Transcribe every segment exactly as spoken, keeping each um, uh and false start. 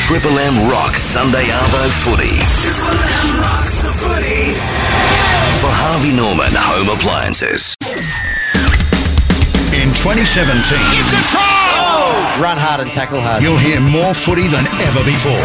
Triple M rocks Sunday Arvo footy. Triple M rocks the footy. For Harvey Norman Home Appliances. In twenty seventeen, it's a try! Oh! Run hard and tackle hard. You'll hear more footy than ever before.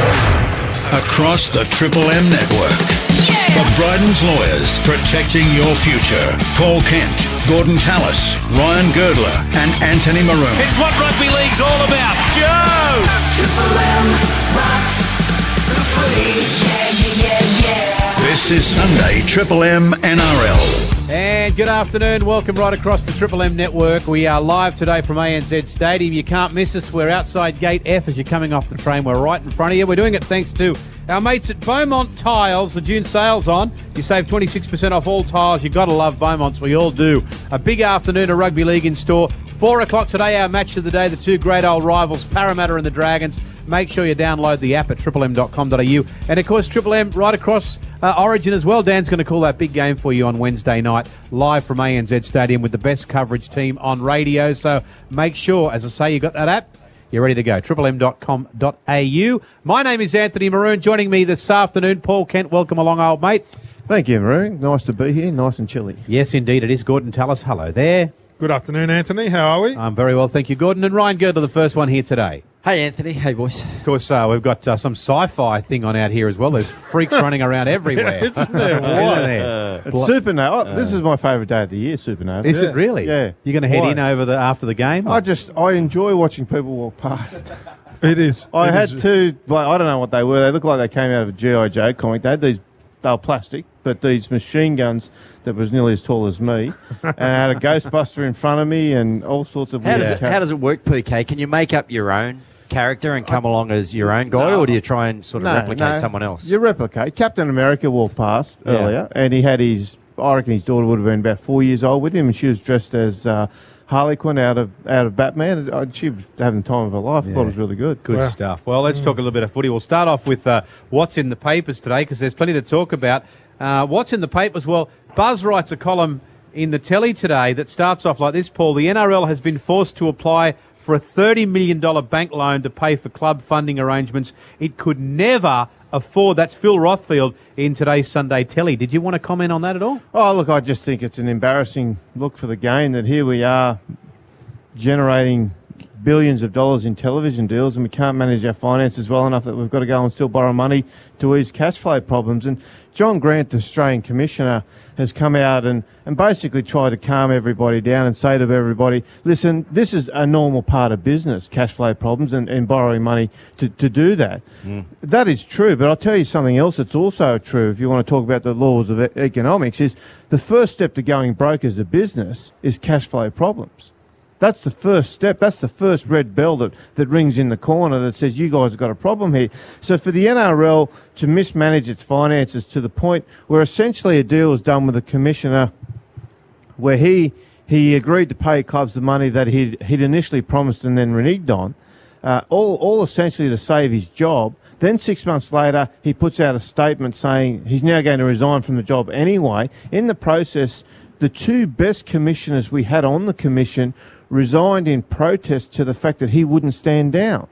Across the Triple M network. Yeah! For Bryden's Lawyers, protecting your future. Paul Kent, Gordon Tallis, Ryan Girdler and Anthony Maroon. It's what rugby league's all about. Go! Triple M rocks the footy. Yeah, yeah, yeah, yeah. This is Sunday Triple M N R L. And good afternoon. Welcome right across the Triple M network. We are live today from A N Z Stadium. You can't miss us. We're outside Gate F as you're coming off the train. We're right in front of you. We're doing it thanks to our mates at Beaumont Tiles. The June sale's on. You save twenty-six percent off all tiles. You've got to love Beaumonts. We all do. A big afternoon of rugby league in store. Four o'clock today, our match of the day. The two great old rivals, Parramatta and the Dragons. Make sure you download the app at triple m dot com dot a u. And, of course, Triple M right across uh, Origin as well. Dan's going to call that big game for you on Wednesday night, live from A N Z Stadium with the best coverage team on radio. So make sure, as I say, you got that app. You're ready to go. triple m dot com dot a u. My name is Anthony Maroon. Joining me this afternoon, Paul Kent. Welcome along, old mate. Thank you, Maroon. Nice to be here. Nice and chilly. Yes, indeed it is. Gordon Tallis, hello there. Good afternoon, Anthony. How are we? I'm very well, thank you, Gordon. And Ryan Girdler, the first one here today. Hey, Anthony. Hey, boys. Of course, uh, we've got uh, some sci-fi thing on out here as well. There's freaks running around everywhere. Isn't there? What? Isn't there? It's Supernova. Uh, this is my favourite day of the year, Supernova. Is yeah. it really? Yeah. You're going to head Why? in over the after the game? I just, I enjoy watching people walk past. It is. I it had is. two, like, I don't know what they were. They looked like they came out of a G I Joe comic. They had these, they were plastic, but these machine guns that was nearly as tall as me. And I had a Ghostbuster in front of me and all sorts of How weird does it, char- how does it work, P K? Can you make up your own character and come along as your own guy, No. or do you try and sort of No, replicate no. someone else? You replicate. Captain America walked past Yeah. earlier, and he had his, I reckon his daughter would have been about four years old with him, and she was dressed as uh, Harley Quinn out of out of Batman. Uh, She was having the time of her life. I thought it was really good. Good Wow. stuff. Well, let's talk a little bit of footy. We'll start off with uh, what's in the papers today because there's plenty to talk about. Uh, what's in the papers? Well, Buzz writes a column in the telly today that starts off like this, Paul. The N R L has been forced to apply for a thirty million dollars bank loan to pay for club funding arrangements it could never afford. That's Phil Rothfield in today's Sunday telly. Did you want to comment on that at all? Oh, look, I just think it's an embarrassing look for the game that here we are generating billions of dollars in television deals and we can't manage our finances well enough that we've got to go and still borrow money to ease cash flow problems. And John Grant, the Australian Commissioner, has come out and, and basically tried to calm everybody down and say to everybody, listen, this is a normal part of business, cash flow problems and, and borrowing money to, to do that. Mm. That is true, but I'll tell you something else that's also true if you want to talk about the laws of e- economics is the first step to going broke as a business is cash flow problems. That's the first step. That's the first red bell that, that rings in the corner that says you guys have got a problem here. So for the N R L to mismanage its finances to the point where essentially a deal was done with the commissioner where he he agreed to pay clubs the money that he'd, he'd initially promised and then reneged on, uh, all, all essentially to save his job. Then six months later, he puts out a statement saying he's now going to resign from the job anyway. In the process, the two best commissioners we had on the commission resigned in protest to the fact that he wouldn't stand down.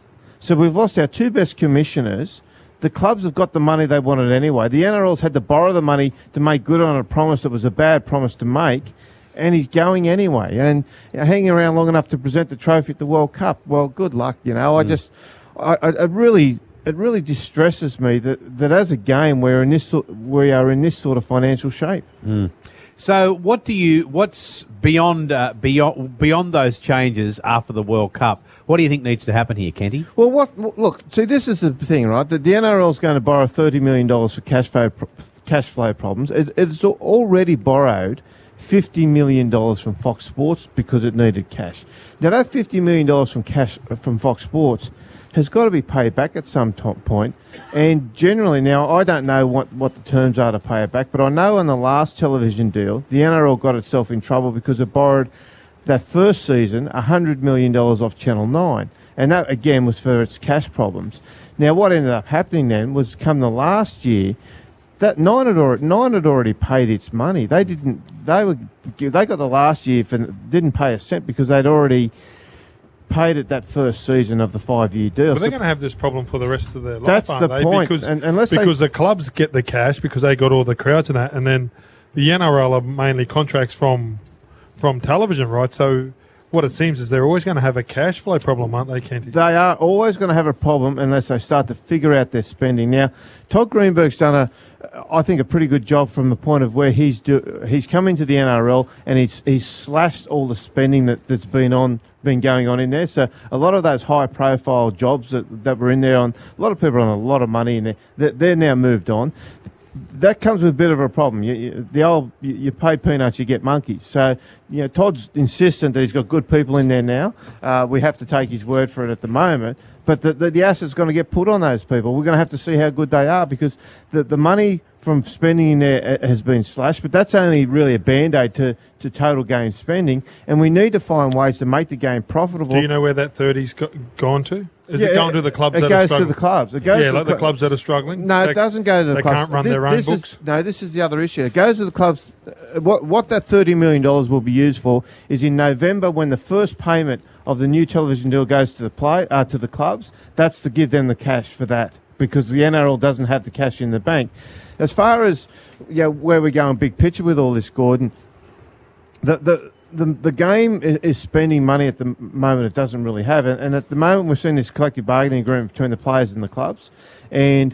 So we've lost our two best commissioners. The clubs have got the money they wanted anyway. The N R L's had to borrow the money to make good on a promise that was a bad promise to make, and he's going anyway. And you know, hanging around long enough to present the trophy at the World Cup, well, good luck. You know, I just, I, I, it really, it really distresses me that, that as a game we're in this, sort- we are in this sort of financial shape. Mm. So, what do you? What's beyond uh, beyond beyond those changes after the World Cup? What do you think needs to happen here, Kenty? Well, what look? See, this is the thing, right? That the N R L is going to borrow thirty million dollars for cash flow cash flow problems. It, it's already borrowed fifty million dollars from Fox Sports because it needed cash. Now, that fifty million dollars from cash from Fox Sports has got to be paid back at some top point. And generally now, I don't know what, what the terms are to pay it back, but I know in the last television deal, the N R L got itself in trouble because it borrowed that first season one hundred million dollars off Channel nine. And that, again, was for its cash problems. Now, what ended up happening then was come the last year, that Nine had already, Nine had already paid its money. They didn't, they were, they got the last year for, didn't pay a cent because they'd already paid it that first season of the five-year deal. But they're So going to have this problem for the rest of their life, That's aren't the they? point. Because, And- unless they- because the clubs get the cash because they got all the crowds and that, and then the N R L are mainly contracts from from television rights. So what it seems is they're always going to have a cash flow problem, aren't they, Kenty? they are always going to have a problem unless they start to figure out their spending. Now, Todd Greenberg's done a, I think, a pretty good job from the point of where he's do, he's come into the N R L and he's he's slashed all the spending that, that's been on been going on in there. So a lot of those high profile jobs that, that were in there on a lot of people are on a lot of money in there. They're, they're now moved on. That comes with a bit of a problem. You, you, the old you, you pay peanuts, you get monkeys. So you know Todd's insistent that he's got good people in there now. Uh, we have to take his word for it at the moment. But the, the, the asset's going to get put on those people. We're going to have to see how good they are because the, the money from spending in there has been slashed. But that's only really a band-aid to, to total game spending. And we need to find ways to make the game profitable. Do you know where that thirty's go- gone to? Is Yeah, it going to the clubs it that goes are to struggling? the clubs. It goes yeah, to like the the cl- clubs that are struggling? No, They- it doesn't go to the they clubs. can't run Thi- their own this books? Is, no, this is the other issue. It goes to the clubs. Uh, What, what that thirty million dollars will be used for is in November when the first payment of the new television deal goes to the play uh, to the clubs. That's to give them the cash for that because the N R L doesn't have the cash in the bank. As far as you know, where we're going big picture with all this, Gordon, the the the, the game is, is spending money at the moment it doesn't really have, and, and at the moment we're seeing this collective bargaining agreement between the players and the clubs, and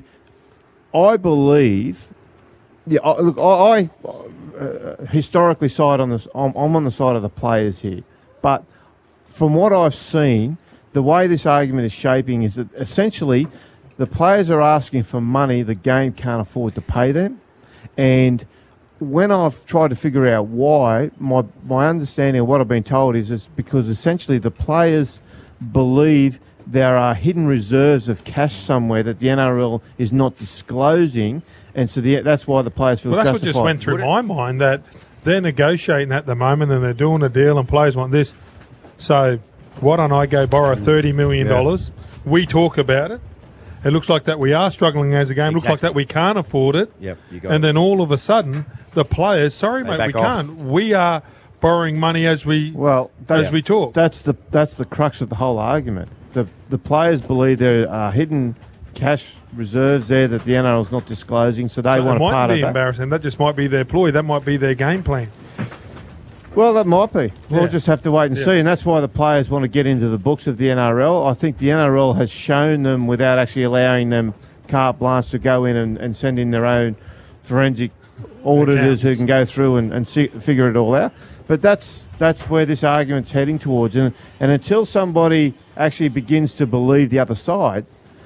I believe, yeah, I, look, I, I uh, historically side on this. I'm, I'm on the side of the players here, but from what I've seen, the way this argument is shaping is that essentially the players are asking for money the game can't afford to pay them, and when I've tried to figure out why, my my understanding of what I've been told is is because essentially the players believe there are hidden reserves of cash somewhere that the N R L is not disclosing, and so the, that's why the players feel Well, that's justified. what just went through my mind, that they're negotiating at the moment and they're doing a deal and players want this. So why don't I go borrow thirty million dollars? Yeah. We talk about it. It looks like that we are struggling as a game. It looks like Exactly. that we can't afford it. Yep, you got and it. then all of a sudden, the players, sorry, They mate, back we off. can't. We are borrowing money as we Well, that's, as we talk. That's the that's the crux of the whole argument. The the players believe there are hidden cash reserves there that the N R L is not disclosing, so they So want it a might part be of that. embarrassing. That just might be their ploy. That might be their game plan. Well, that might be. We'll Yeah. just have to wait and Yeah. see, and that's why the players want to get into the books of the N R L. I think the N R L has shown them, without actually allowing them carte blanche, to go in and, and send in their own forensic auditors who Accountants. can go through and, and see, figure it all out. But that's that's where this argument's heading towards, and and until somebody actually begins to believe the other side,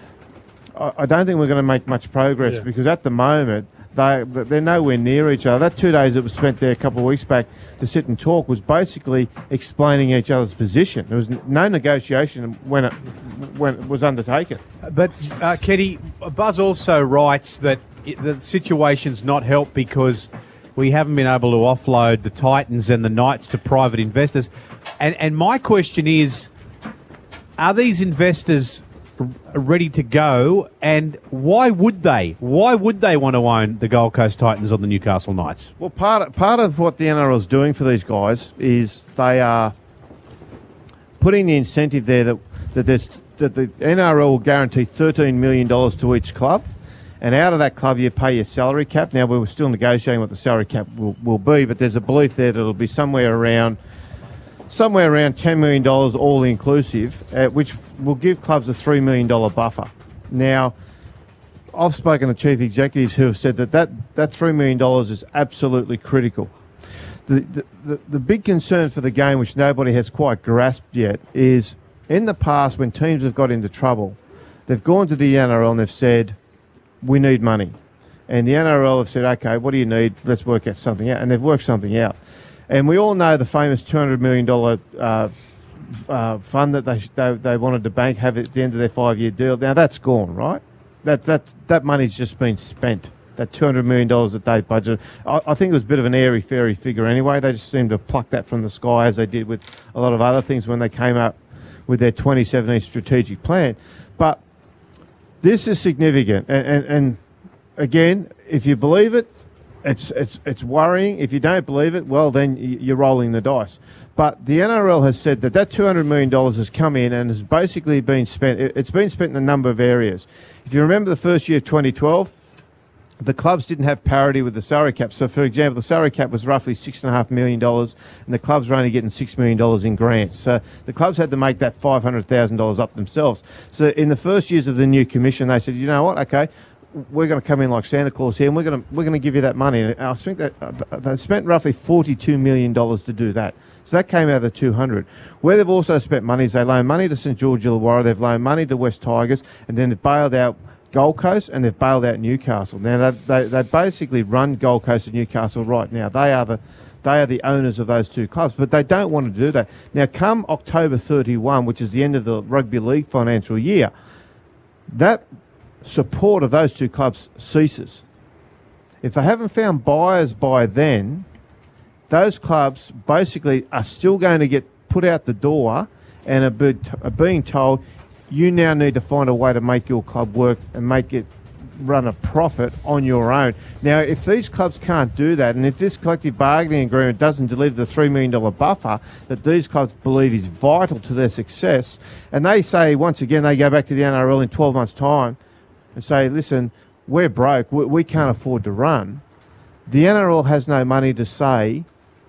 I, I don't think we're going to make much progress Yeah. because at the moment they they're nowhere near each other. That two days that was spent there a couple of weeks back to sit and talk was basically explaining each other's position. There was n- no negotiation when it when it was undertaken. But, uh, Ketty, Buzz also writes that it, the situation's not helped because we haven't been able to offload the Titans and the Knights to private investors. And, and my question is, are these investors r- ready to go? And why would they? Why would they want to own the Gold Coast Titans or the Newcastle Knights? Well, part of, part of what the N R L is doing for these guys is they are putting the incentive there that that there's that the N R L will guarantee thirteen million dollars to each club, and out of that club you pay your salary cap. Now we're still negotiating what the salary cap will, will be, but there's a belief there that it'll be somewhere around somewhere around ten million dollars all inclusive, uh, which will give clubs a three million dollars buffer. Now, I've spoken to chief executives who have said that that, that three million dollars is absolutely critical. The, the, the, the big concern for the game, which nobody has quite grasped yet, is in the past when teams have got into trouble, they've gone to the N R L and they've said, we need money. And the N R L have said, okay, what do you need? Let's work out something out. And they've worked something out. And we all know the famous two hundred million dollars uh, uh, fund that they, they they wanted to bank, have at the end of their five-year deal. Now, that's gone, right? That that that money's just been spent. That two hundred million dollars that they budgeted. I, I think it was a bit of an airy-fairy figure anyway. They just seemed to pluck that from the sky as they did with a lot of other things when they came up with their twenty seventeen strategic plan. But this is significant. And, and, and again, if you believe it, it's it's it's worrying. If you don't believe it, well, then y- you're rolling the dice. But the N R L has said that that two hundred million dollars has come in and has basically been spent. It, it's been spent in a number of areas. If you remember the first year of twenty twelve, the clubs didn't have parity with the salary cap. So, for example, the salary cap was roughly six point five million dollars, and the clubs were only getting six million dollars in grants. So the clubs had to make that five hundred thousand dollars up themselves. So in the first years of the new commission, they said, you know what, okay, we're going to come in like Santa Claus here, and we're going to we're going to give you that money. And I think that uh, they spent roughly forty-two million dollars to do that. So that came out of the two hundred. Where they've also spent money is they loaned money to St George Illawarra, they've loaned money to West Tigers, and then they've bailed out Gold Coast and they've bailed out Newcastle. Now, they, they, they basically run Gold Coast and Newcastle right now. They are the they are the owners of those two clubs, but they don't want to do that. Now, come October thirty-first, which is the end of the rugby league financial year, that support of those two clubs ceases. If they haven't found buyers by then, those clubs basically are still going to get put out the door and are, be, are being told, you now need to find a way to make your club work and make it run a profit on your own. Now, if these clubs can't do that, and if this collective bargaining agreement doesn't deliver the three million dollars buffer that these clubs believe is vital to their success, and they say, once again, they go back to the N R L in twelve months' time and say, listen, we're broke, we, we can't afford to run, the N R L has no money to say,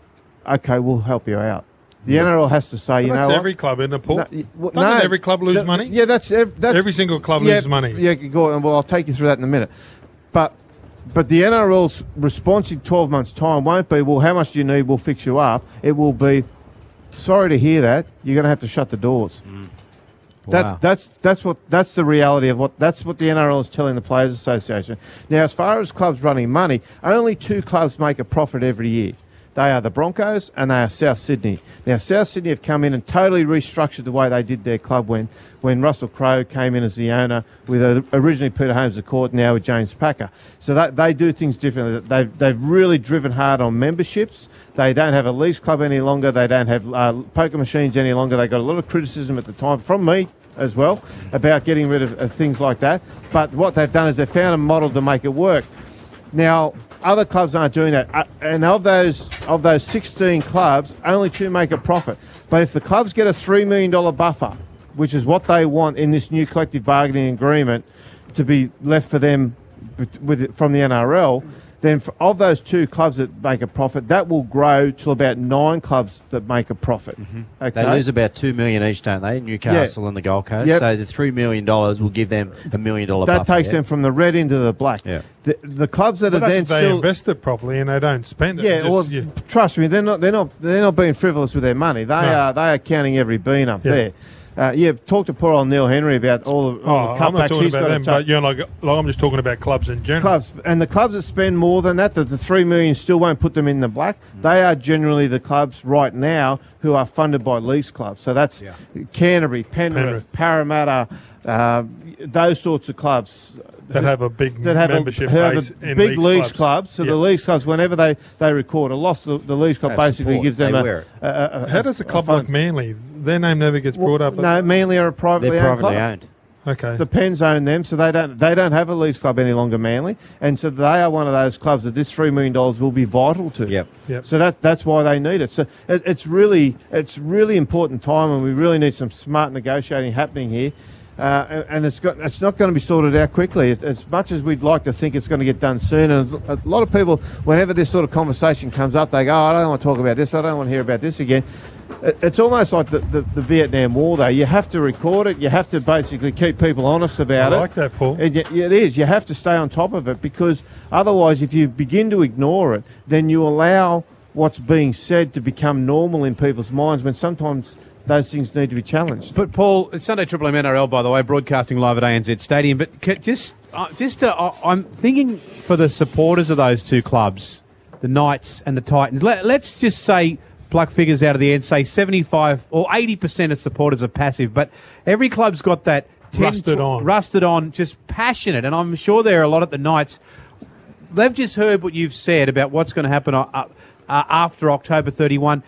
okay, we'll help you out. The N R L has to say, you Well, know that's what? every club, isn't it, Paul? No, y- well, Doesn't no. every club lose Th- money? Yeah, that's ev- that's Every single club yeah, loses money. Yeah, go on. Well, I'll take you through that in a minute. But but the N R L's response in twelve months' time won't be, well, how much do you need? We'll fix you up. It will be, sorry to hear that. You're going to have to shut the doors. Wow. That's that's that's what that's the reality of what that's what the N R L is telling the Players Association. Now, as far as clubs running money, only two clubs make a profit every year. They are the Broncos and they are South Sydney. Now, South Sydney have come in and totally restructured the way they did their club when, when Russell Crowe came in as the owner with uh, originally Peter Holmes at court, now with James Packer. So that, they do things differently. They've, they've really driven hard on memberships. They don't have a lease club any longer. They don't have uh, poker machines any longer. They got a lot of criticism at the time from me as well about getting rid of, of things like that. But what they've done is they've found a model to make it work. Now, other clubs aren't doing that, uh, and of those of those sixteen clubs, only two make a profit. But if the clubs get a three million dollars buffer, which is what they want in this new collective bargaining agreement to be left for them with it from the N R L, then for, of those two clubs that make a profit, that will grow to about nine clubs that make a profit. Mm-hmm. Okay? They lose about two million each, don't they? Newcastle Yeah. and the Gold Coast. Yep. So the three million dollars will give them a million dollar That buffer. takes yeah? them from the red into the black. Yeah. The, the clubs that But are that's then if they still invest it properly and they don't spend it. Yeah, Just- well, yeah. trust me, they're not. They're not. They're not being frivolous with their money. They No. are. They are counting every bean up Yeah. there. Uh, yeah, talk to poor old Neil Henry about all, of, Oh, all the I'm not cutbacks talking he's about got them, to but take. you know, like, like I'm just talking about clubs in general. Clubs and the clubs that spend more than that, that the three million still won't put them in the black. They are generally the clubs right now who are funded by lease clubs. So that's Yeah. Canterbury, Penrith, Penrith. Parramatta, uh, those sorts of clubs. That have a big that have membership a, have base a in big leagues leagues clubs. clubs. So Yep. the leagues clubs, whenever they, they record a loss, the, the leagues club Have basically support. gives them They a, wear it. a, a, a How does a club fund. like Manly, their name never gets brought up? No, Manly are a privately They're owned privately club. owned. Okay. The Pens own them, so they don't they don't have a leagues club any longer, Manly, and so they are one of those clubs that this three million dollars will be vital to. Yep. Yep. So that that's why they need it. So it, it's really it's really important time, and we really need some smart negotiating happening here. Uh, and, and it's got it's not going to be sorted out quickly. It, as much as we'd like to think it's going to get done soon, and a lot of people, whenever this sort of conversation comes up, they go, oh, "I don't want to talk about this. I don't want to hear about this again." It, it's almost like the, the, the Vietnam War, though. You have to record it. You have to basically keep people honest about I it. like that, Paul. It, it is. You have to stay on top of it, because otherwise, if you begin to ignore it, then you allow what's being said to become normal in people's minds, when sometimes those things need to be challenged. But Paul, it's Sunday Triple M N R L, by the way, broadcasting live at A N Z Stadium. But ca- just, uh, just, uh, I- I'm thinking for the supporters of those two clubs, the Knights and the Titans. Let, let's just say, pluck figures out of the end, say seventy-five or eighty percent of supporters are passive. But every club's got that ten, Rusted on. rusted on, just passionate. And I'm sure there are a lot at the Knights. They've just heard what you've said about what's going to happen uh, uh, after October thirty-first.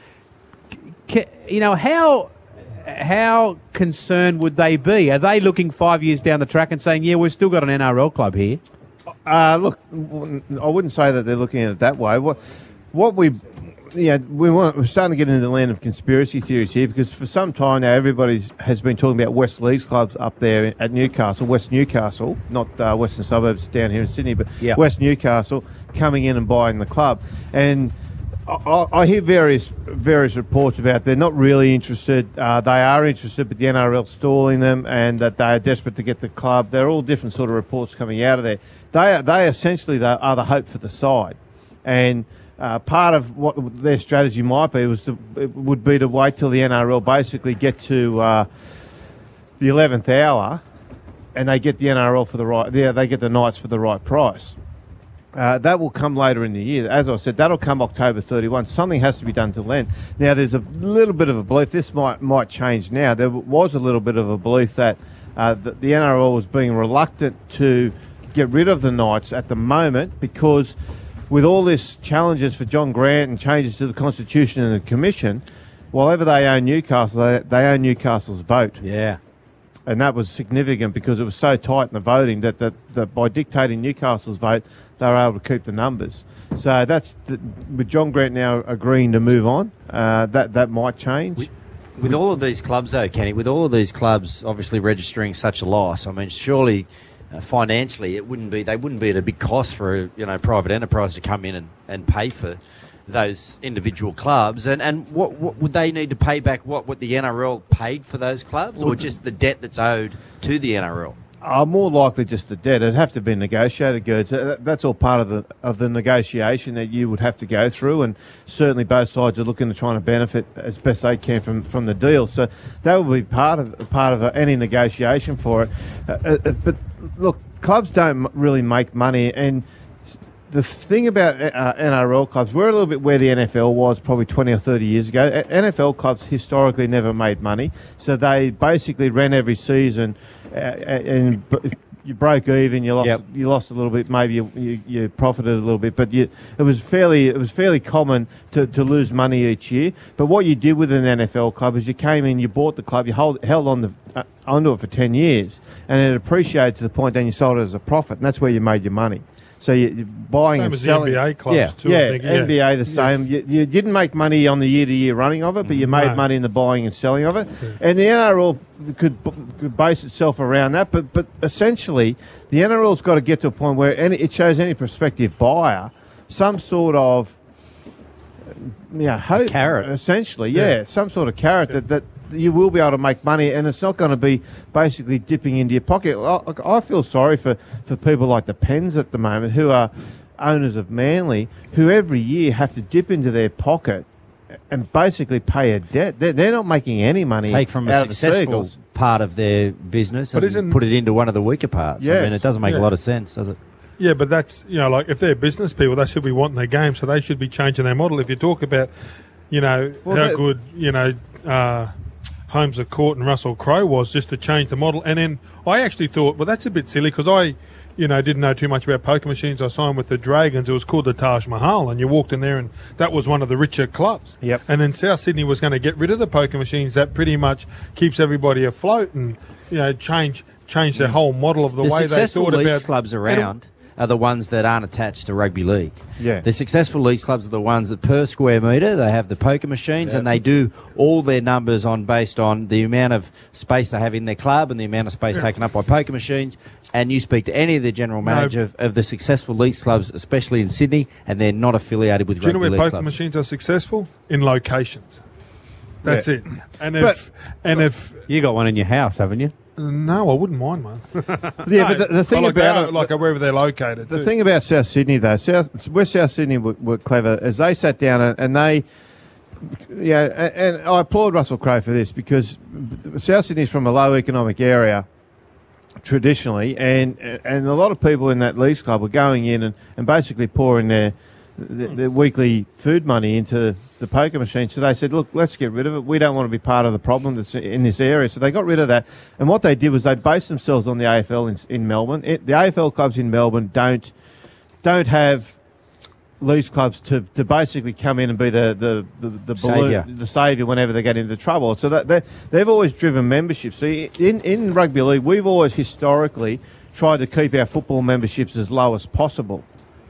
Ca- You know, how how concerned would they be? Are they looking five years down the track and saying, yeah, we've still got an N R L club here? Uh, look, I wouldn't say that they're looking at it that way. What, what we, yeah, we want, we're starting to get into the land of conspiracy theories here because for some time now everybody has been talking about West Leagues clubs up there at Newcastle, West Newcastle, not uh, Western Suburbs down here in Sydney, but Yeah. West Newcastle coming in and buying the club. And I, I hear various various reports about they're not really interested. Uh, they are interested, but the N R L stalling them, and that they are desperate to get the club. They're all different sort of reports coming out of there. They are, they essentially they are the hope for the side, and uh, part of what their strategy might be was to it would be to wait till the N R L basically get to uh, the eleventh hour, and they get the N R L for the right. Yeah, they get the Knights for the right price. Uh, that will come later in the year. As I said, that'll come October thirty-first. Something has to be done to then. Now, there's a little bit of a belief, this might might change now. There was a little bit of a belief that, uh, that the N R L was being reluctant to get rid of the Knights at the moment because with all this challenges for John Grant and changes to the Constitution and the Commission, wherever they own Newcastle, they, they own Newcastle's vote. Yeah. And that was significant because it was so tight in the voting that, that, that by dictating Newcastle's vote, they were able to keep the numbers. So that's the, with John Grant now agreeing to move on, uh, that that might change. With, with all of these clubs, though, Kenny, with all of these clubs obviously registering such a loss, I mean, surely uh, financially it wouldn't be they wouldn't be at a big cost for a you know private enterprise to come in and, and pay for those individual clubs. And and what, what would they need to pay back? What what the N R L paid for those clubs, or just the debt that's owed to the N R L? Uh, more likely just the debt. It'd have to be negotiated, Gerds. Uh, That's all part of the of the negotiation that you would have to go through, and certainly both sides are looking to trying to benefit as best they can from, from the deal. So that would be part of part of any negotiation for it. Uh, uh, but look, clubs don't really make money, and the thing about uh, N R L clubs, we're a little bit where the N F L was probably twenty or thirty years ago. N F L clubs historically never made money, so they basically ran every season, uh, and you broke even. You lost, Yep. you lost a little bit. Maybe you, you, you profited a little bit, but you, it was fairly it was fairly common to, to lose money each year. But what you did with an N F L club is you came in, you bought the club, you hold, held on the uh, onto it for ten years, and it appreciated to the point then you sold it as a profit, and that's where you made your money. So you, you're buying Same and as selling. the N B A clubs Yeah. too. Yeah, I think. N B A the same. You, you didn't make money on the year-to-year running of it, but you made No. money in the buying and selling of it. And the N R L could, could base itself around that, but but essentially the N R L's got to get to a point where any, it shows any prospective buyer some sort of yeah, hope, carrot. essentially, yeah, Yeah. some sort of carrot that, that you will be able to make money, and it's not going to be basically dipping into your pocket. I, I feel sorry for, for people like the Pens at the moment who are owners of Manly, who every year have to dip into their pocket and basically pay a debt. They're, they're not making any money Take from a out of the successful Seagulls. part of their business But and isn't- put it into one of the weaker parts. I Yes. mean, it doesn't make Yeah. a lot of sense, does it? Yeah, but that's, you know, like if they're business people, they should be wanting their game, so they should be changing their model. If you talk about, you know, Well, how that- good, you know, uh, Holmes of Court and Russell Crowe was just to change the model. And then I actually thought, well, that's a bit silly because I, you know, didn't know too much about poker machines. I signed with the Dragons. It was called the Taj Mahal, and you walked in there and that was one of the richer clubs. Yep. And then South Sydney was going to get rid of the poker machines. That pretty much keeps everybody afloat and, you know, change change their whole model of the, The way they successful thought leagues about clubs and- around are the ones that aren't attached to rugby league. Yeah. The successful leagues clubs are the ones that per square metre they have the poker machines and they do all their numbers on based on the amount of space they have in their club and the amount of space taken up by poker machines. And you speak to any of the general No. manager of, of the successful leagues clubs, especially in Sydney, and they're not affiliated with Do you know rugby where league poker clubs. machines are successful? In locations. That's Yeah. it. And if and if You got one in your house, haven't you? no, I wouldn't mind one. Yeah, but the, the thing I like about that, it, like wherever they're located. The too. thing about South Sydney, though, South, where South Sydney were, were clever, is they sat down and, and they, yeah, and, and I applaud Russell Crowe for this because South Sydney's from a low economic area traditionally, and and a lot of people in that leagues club were going in and, and basically pouring their, their their weekly food money into the poker machine. So they said, look, let's get rid of it. We don't want to be part of the problem that's in this area. So they got rid of that. And what they did was they based themselves on the A F L in, in Melbourne. It, the A F L clubs in Melbourne don't don't have leagues clubs to, to basically come in and be the the the, the, Saviour. balloon, the saviour whenever they get into trouble. So that they they've always driven membership. See, in in rugby league, we've always historically tried to keep our football memberships as low as possible.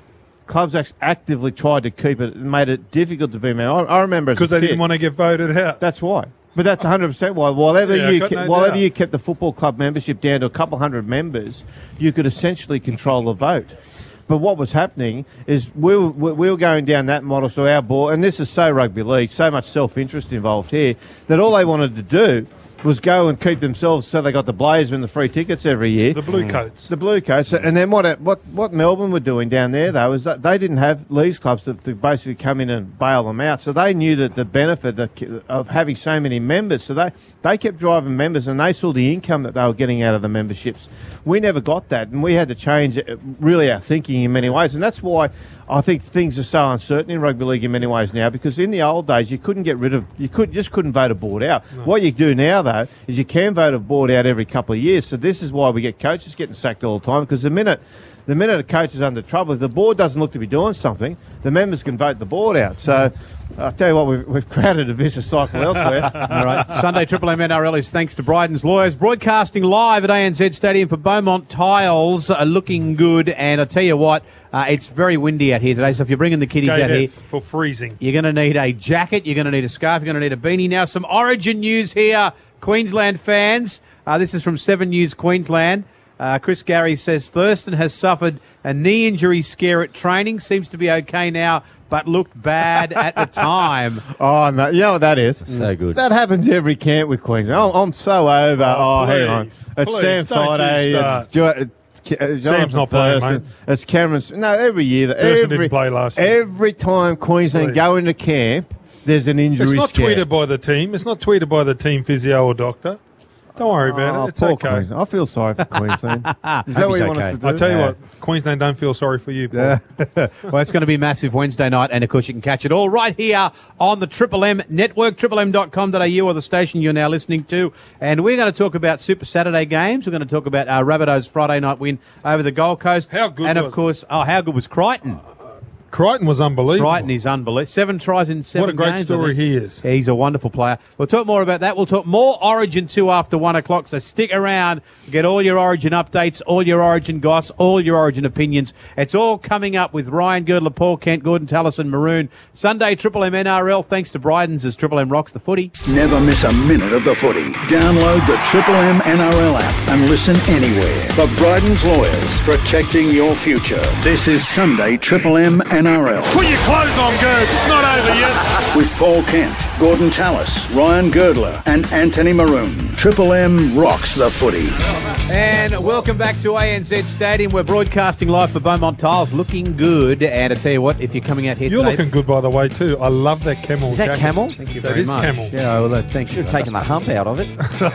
Clubs act- actively tried to keep it, made it difficult to be a member. I, I remember as a Because they kid, didn't want to get voted out. That's why. But that's one hundred percent why. Whatever Yeah, you got ke- no whatever doubt. you kept the football club membership down to a couple hundred members, you could essentially control the vote. But what was happening is we were, we were going down that model. So our board, and this is so rugby league, so much self-interest involved here, that all they wanted to do was go and keep themselves so they got the blazer and the free tickets every year. The blue coats. The blue coats. And then what what what Melbourne were doing down there, though, is that they didn't have leagues clubs to, to basically come in and bail them out. So they knew that the benefit that, of having so many members. So they, they kept driving members, and they saw the income that they were getting out of the memberships. We never got that, and we had to change uh, really our thinking in many ways. And that's why I think things are so uncertain in rugby league in many ways now, because in the old days you couldn't get rid of, you could just couldn't vote a board out. No. What you do now, though, is you can vote a board out every couple of years. So this is why we get coaches getting sacked all the time, because the minute the minute a coach is under trouble, if the board doesn't look to be doing something, the members can vote the board out. So I'll tell you what, we've, we've crowded a vicious cycle elsewhere. All right, Sunday Triple M N R L is thanks to Bryden's Lawyers, broadcasting live at A N Z Stadium for Beaumont Tiles, uh, looking good. And I tell you what, uh, it's very windy out here today, so if you're bringing the kiddies Gate out F here, for freezing. you're going to need a jacket, you're going to need a scarf, you're going to need a beanie. Now, some Origin news here, Queensland fans. Uh, this is from Seven News Queensland. Uh, Chris Gary says Thurston has suffered a knee injury scare at training, seems to be okay now, but looked bad at the time. Oh, no, you know what that is? So good. That happens every camp with Queensland. I'm, I'm so over. Oh, Oh, hang on. please. It's Please, Sam don't you Friday. start. It's jo- uh, K- uh, Jonathan not playing, Thurston. mate. It's Cameron's. No, every year. that- Thurston every, didn't play last year. Every time Queensland Please. go into camp, there's an injury It's not scare. tweeted by the team. It's not tweeted by the team physio or doctor. Don't worry about Oh, it. It's poor okay. Queensland. I feel sorry for Queensland. Is that Hope what he's you want okay. us to do? I tell you Yeah. what, Queensland don't feel sorry for you, Paul. Well, it's going to be massive Wednesday night, and of course you can catch it all right here on the Triple M network, triple m dot com dot a u, or the station you're now listening to. And we're going to talk about Super Saturday games. We're going to talk about our Rabbitohs Friday night win over the Gold Coast. How good And of was it? course, oh, how good was Crichton? Crichton was unbelievable. Crichton is unbelievable. Seven tries in seven What a great games, I story think. he is. He's a wonderful player. We'll talk more about that. We'll talk more Origin two after one o'clock, so stick around. Get all your Origin updates, all your Origin goss, all your Origin opinions. It's all coming up with Ryan Girdler, Paul Kent, Gordon Tallis and Maroon. Sunday Triple M N R L, thanks to Bryden's as Triple M rocks the footy. Never miss a minute of the footy. Download the Triple M N R L app and listen anywhere. For Bryden's Lawyers, protecting your future. This is Sunday Triple M N R L. Put your clothes on, Gerds. It's not over yet. With Paul Kent, Gordon Tallis, Ryan Girdler and Anthony Maroon. Triple M rocks the footy. And welcome back to A N Z Stadium. We're broadcasting live for Beaumont Tiles, looking good. And I tell you what, if you're coming out here You're today... looking good, by the way, too. I love that camel Is that jacket. camel? Thank you That very is much. camel. Yeah, well, uh, thank you. Should have taken the hump out of it.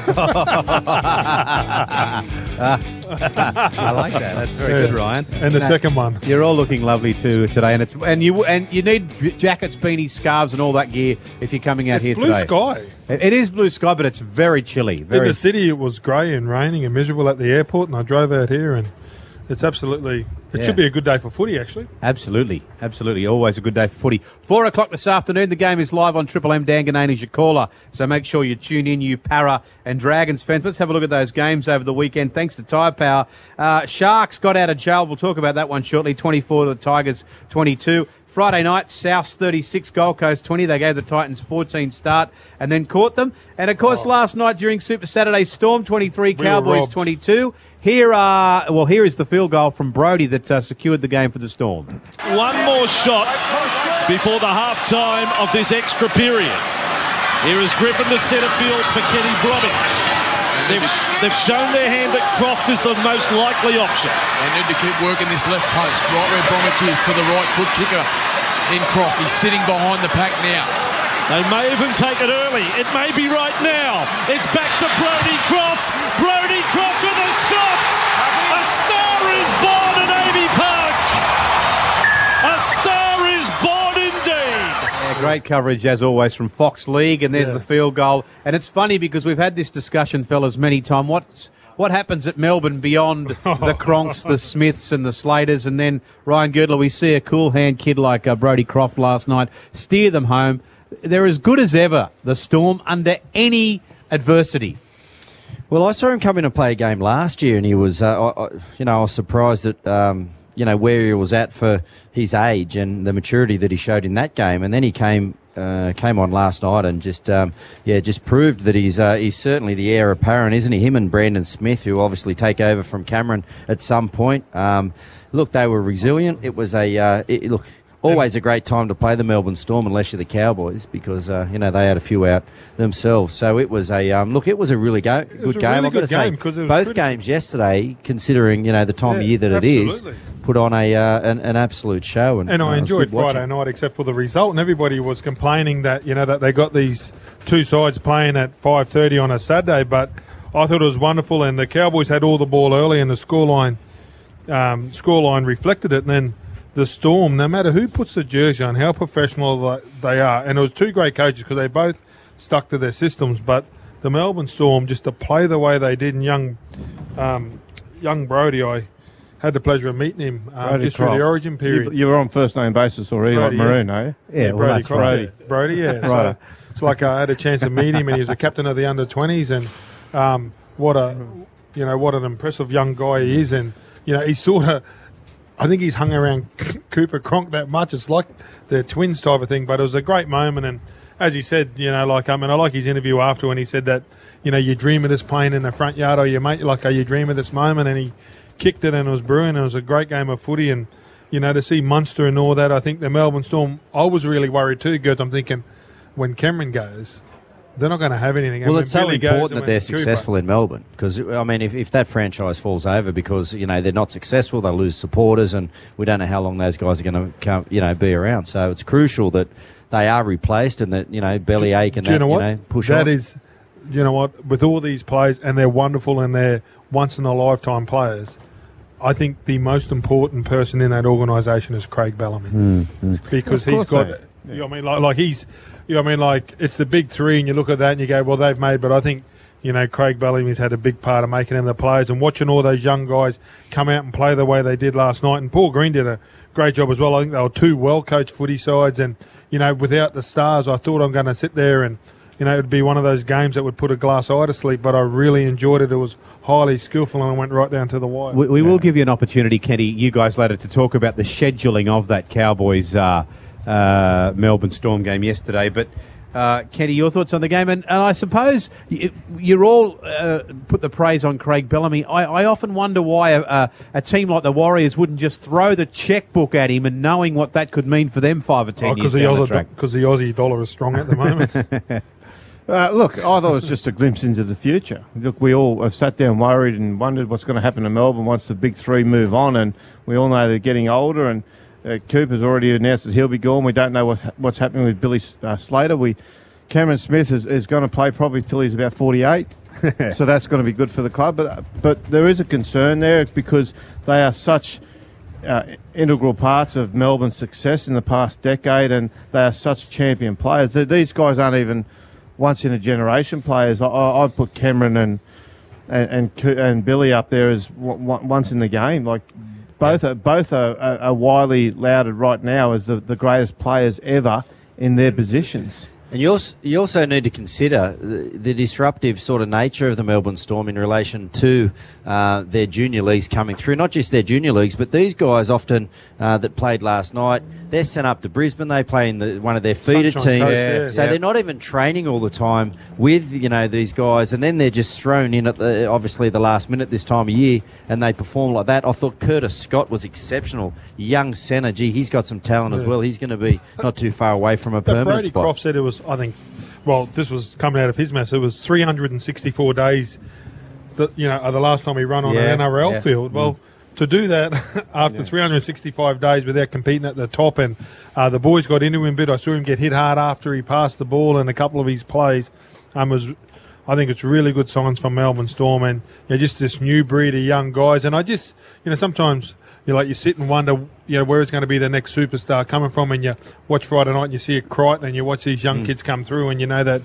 I like that. That's very Yeah. good, Ryan. And the No, second one. You're all looking lovely too today, and it's and you and you need j- jackets, beanies, scarves, and all that gear if you're coming out It's here blue today. sky. It, it is blue sky, but it's very chilly. In Very the city, it was grey and raining and miserable at the airport, and I drove out here, and it's absolutely... It Yeah. should be a good day for footy, actually. Absolutely, absolutely. Always a good day for footy. Four o'clock this afternoon. The game is live on Triple M. Danganese your caller. So make sure you tune in, you Para and Dragons fans. Let's have a look at those games over the weekend. Thanks to Tyre Power. Uh, Sharks got out of jail. We'll talk about that one shortly. twenty-four to the Tigers, twenty-two. Friday night, Souths thirty-six, Gold Coast twenty. They gave the Titans fourteen start and then caught them. And, of course, last night during Super Saturday, Storm twenty-three, We were Cowboys robbed. twenty-two. Here are, well, here is the field goal from Brody that uh, secured the game for the Storm. One more shot before the half-time of this extra period. Here is Griffin to centre field for Kenny Bromwich. They've, they've shown their hand that Croft is the most likely option. They need to keep working this left post, right where Bromwich is for the right foot kicker in Croft. He's sitting behind the pack now. They may even take it early. It may be right now. It's back to Brodie Croft. Brodie Croft with a shot. A star is born at A B Park. A star is born indeed. Yeah, great coverage, as always, from Fox League, and there's Yeah. the field goal. And it's funny because we've had this discussion, fellas, many times. What's what happens at Melbourne beyond the Cronks, the Smiths and the Slaters, and then Ryan Girdler, we see a cool hand kid like uh, Brodie Croft last night steer them home. They're as good as ever, the Storm, under any adversity. Well, I saw him come in and play a game last year, and he was, uh, I, I, you know, I was surprised at, um, you know, where he was at for his age and the maturity that he showed in that game. And then he came uh, came on last night and just, um, yeah, just proved that he's uh, he's certainly the heir apparent, isn't he? Him and Brandon Smith, who obviously take over from Cameron at some point. Um, look, they were resilient. It was a uh, it, look. Always a great time to play the Melbourne Storm, unless you're the Cowboys, because uh, you know they had a few out themselves. So it was a um, look. It was a really go- good a game. Really I've got to say, both critical. games yesterday, considering you know the time yeah, of year that absolutely. it is, put on a uh, an, an absolute show. And, and uh, I enjoyed Friday watching. night, except for the result. And everybody was complaining that you know that they got these two sides playing at five thirty on a Saturday. But I thought it was wonderful, and the Cowboys had all the ball early, and the scoreline um, scoreline reflected it, and then. The Storm, no matter who puts the jersey on, how professional they are, and it was two great coaches because they both stuck to their systems, but the Melbourne Storm, just to play the way they did, and young um, young Brodie, I had the pleasure of meeting him um, just through the Origin period. You, you were on first name basis already, Brodie, like Maroon, yeah. eh? Yeah, Yeah, well, Brodie, that's Croft, Brodie. yeah. Brodie, yeah. Right. So it's like I had a chance to meet him, and he was a captain of the under twenties, and um, what a you know what an impressive young guy he is, and you know he's sort of. I think he's hung around Cooper Cronk that much. It's like the twins type of thing, but it was a great moment. And as he said, you know, like, I mean, I like his interview after when he said that, you know, you dream of this playing in the front yard, or you mate, like, oh, you dream of this moment. And he kicked it, and it was brilliant. It was a great game of footy. And, you know, to see Munster and all that, I think the Melbourne Storm, I was really worried too, because I'm thinking when Cameron goes, they're not going to have anything. Well, and it's so Billy goes important and that they're when successful in Melbourne because, I mean, if, if that franchise falls over because, you know, they're not successful, they'll lose supporters and we don't know how long those guys are going to come, you know, be around. So it's crucial that they are replaced and that, you know, bellyache and Do you that, know what? you know, push that on. is, you know what, with all these players, and they're wonderful and they're once-in-a-lifetime players, I think the most important person in that organisation is Craig Bellamy. Mm, mm. Because Of he's course got, they- you know what I mean, like, like he's, you know what I mean, like, it's the big three, and you look at that and you go, well, they've made, but I think, you know, Craig Bellamy's had a big part of making them the players, and watching all those young guys come out and play the way they did last night. And Paul Green did a great job as well. I think they were two well-coached footy sides, and, you know, without the stars, I thought I'm going to sit there and, you know, it would be one of those games that would put a glass eye to sleep, but I really enjoyed it. It was highly skillful, and I went right down to the wire. We, we will give you an opportunity, Kenny, you guys later, to talk about the scheduling of that Cowboys uh, uh, Melbourne Storm game yesterday. But, uh, Kenny, your thoughts on the game? And, and I suppose you, you're all uh, put the praise on Craig Bellamy. I, I often wonder why a, a, a team like the Warriors wouldn't just throw the checkbook at him, and knowing what that could mean for them five or ten Oh, years the down the Aussie, track. because the Aussie dollar is strong at the moment. Uh, look, I thought it was just a glimpse into the future. Look, we all have sat there and worried and wondered what's going to happen to Melbourne once the big three move on, and we all know they're getting older, and uh, Cooper's already announced that he'll be gone. We don't know what, what's happening with Billy uh, Slater. We Cameron Smith is, is going to play probably till he's about forty-eight, so that's going to be good for the club. But, but there is a concern there because they are such uh, integral parts of Melbourne's success in the past decade, and they are such champion players. These guys aren't even once-in-a-generation players. I, I'd put Cameron and and and, and Billy up there as w- w- once in the game. Like both are both are, are, are widely lauded right now as the, the greatest players ever in their positions. And you also, you also need to consider the, the disruptive sort of nature of the Melbourne Storm in relation to uh, their junior leagues coming through. Not just their junior leagues, but these guys often uh, that played last night, they're sent up to Brisbane. They play in the, one of their feeder Sunshine teams. Coast, yeah. So Yeah. they're not even training all the time with, you know, these guys. And then they're just thrown in at the, obviously the last minute this time of year, and they perform like that. I thought Curtis Scott was exceptional. Young centre. Gee, he's got some talent as Yeah. well. He's going to be not too far away from a That permanent Brodie spot. Croft said it was, I think, well, this was coming out of his mess. It was three hundred sixty-four days that, you know, are the last time he run on Yeah, an N R L yeah. field. Well, to do that after three hundred sixty-five days without competing at the top, and uh, the boys got into him a bit. I saw him get hit hard after he passed the ball and a couple of his plays. Um, was, I think it's really good signs from Melbourne Storm, and you know, just this new breed of young guys. And I just, you know, sometimes you like you sit and wonder, you know, where it's going to be the next superstar coming from, and you watch Friday night and you see a Crichton and you watch these young Mm. kids come through, and you know that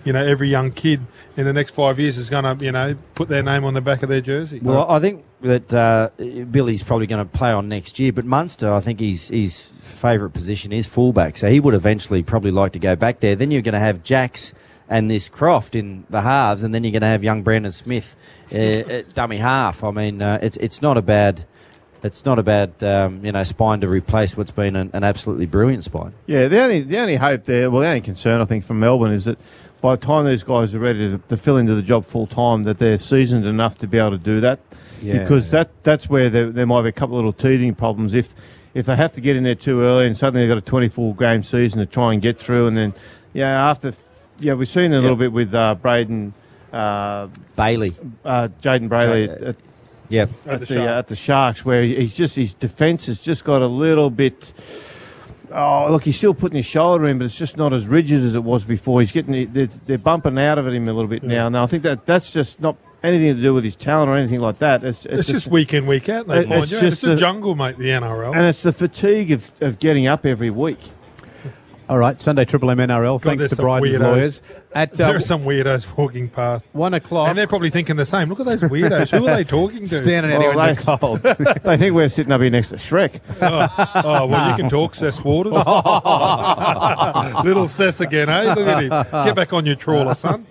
you know, every young kid in the next five years is going to, you know, put their name on the back of their jersey. Well, I think that uh, Billy's probably going to play on next year, but Munster, I think his his favourite position is fullback, so he would eventually probably like to go back there. Then you're going to have Jacks and this Croft in the halves, and then you're going to have young Brandon Smith uh, at dummy half. I mean, uh, it's it's not a bad. It's not a bad, um, you know, spine to replace what's been an, an absolutely brilliant spine. Yeah, the only the only hope there, well, the only concern I think from Melbourne is that by the time these guys are ready to, to fill into the job full time, that they're seasoned enough to be able to do that. Yeah, because yeah. that that's where there, there might be a couple of little teething problems if if they have to get in there too early and suddenly they've got a twenty-four game season to try and get through, and then yeah, after yeah, we've seen it a yep. little bit with uh, Braden uh, Bailey, uh, Jaden Bailey. J- at, Yeah, at, at the, the uh, at the Sharks, where he's just his defence has just got a little bit. Oh, look, he's still putting his shoulder in, but it's just not as rigid as it was before. He's getting they're, they're bumping out of it him a little bit yeah. now. Now I think that that's just not anything to do with his talent or anything like that. It's, it's, it's just, just week in, week out. They it, find it's you. just It's the, a jungle, mate. The N R L, and it's the fatigue of, of getting up every week. All right, Sunday Triple M N R L. God, thanks to Bryden's Lawyers. At, uh, there are some weirdos walking past. One o'clock. And they're probably thinking the same. Look at those weirdos. Who are they talking to? Standing out here well, in the cold. They think we're sitting up here next to Shrek. oh, oh, well, you can talk, Cess Waters. Little Cess again, eh? Look at him. Get back on your trawler, son.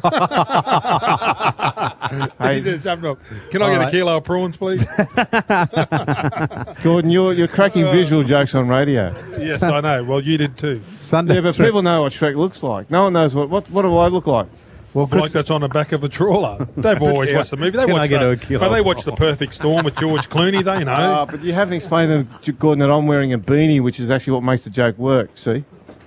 Hey. He just jumped up. Can I All get right. a kilo of prawns, please? Gordon, you're you're cracking visual jokes on radio. Yes, I know. Well, you did too. Sunday, yeah, but Shrek. People know what Shrek looks like. No one knows what what what do I look like. Well, like that's on the back of a trawler. They've always watched the movie. They watch the, but they watch The Perfect Storm with George Clooney. They know. Uh, but you haven't explained them, to Gordon, that I'm wearing a beanie, which is actually what makes the joke work. See.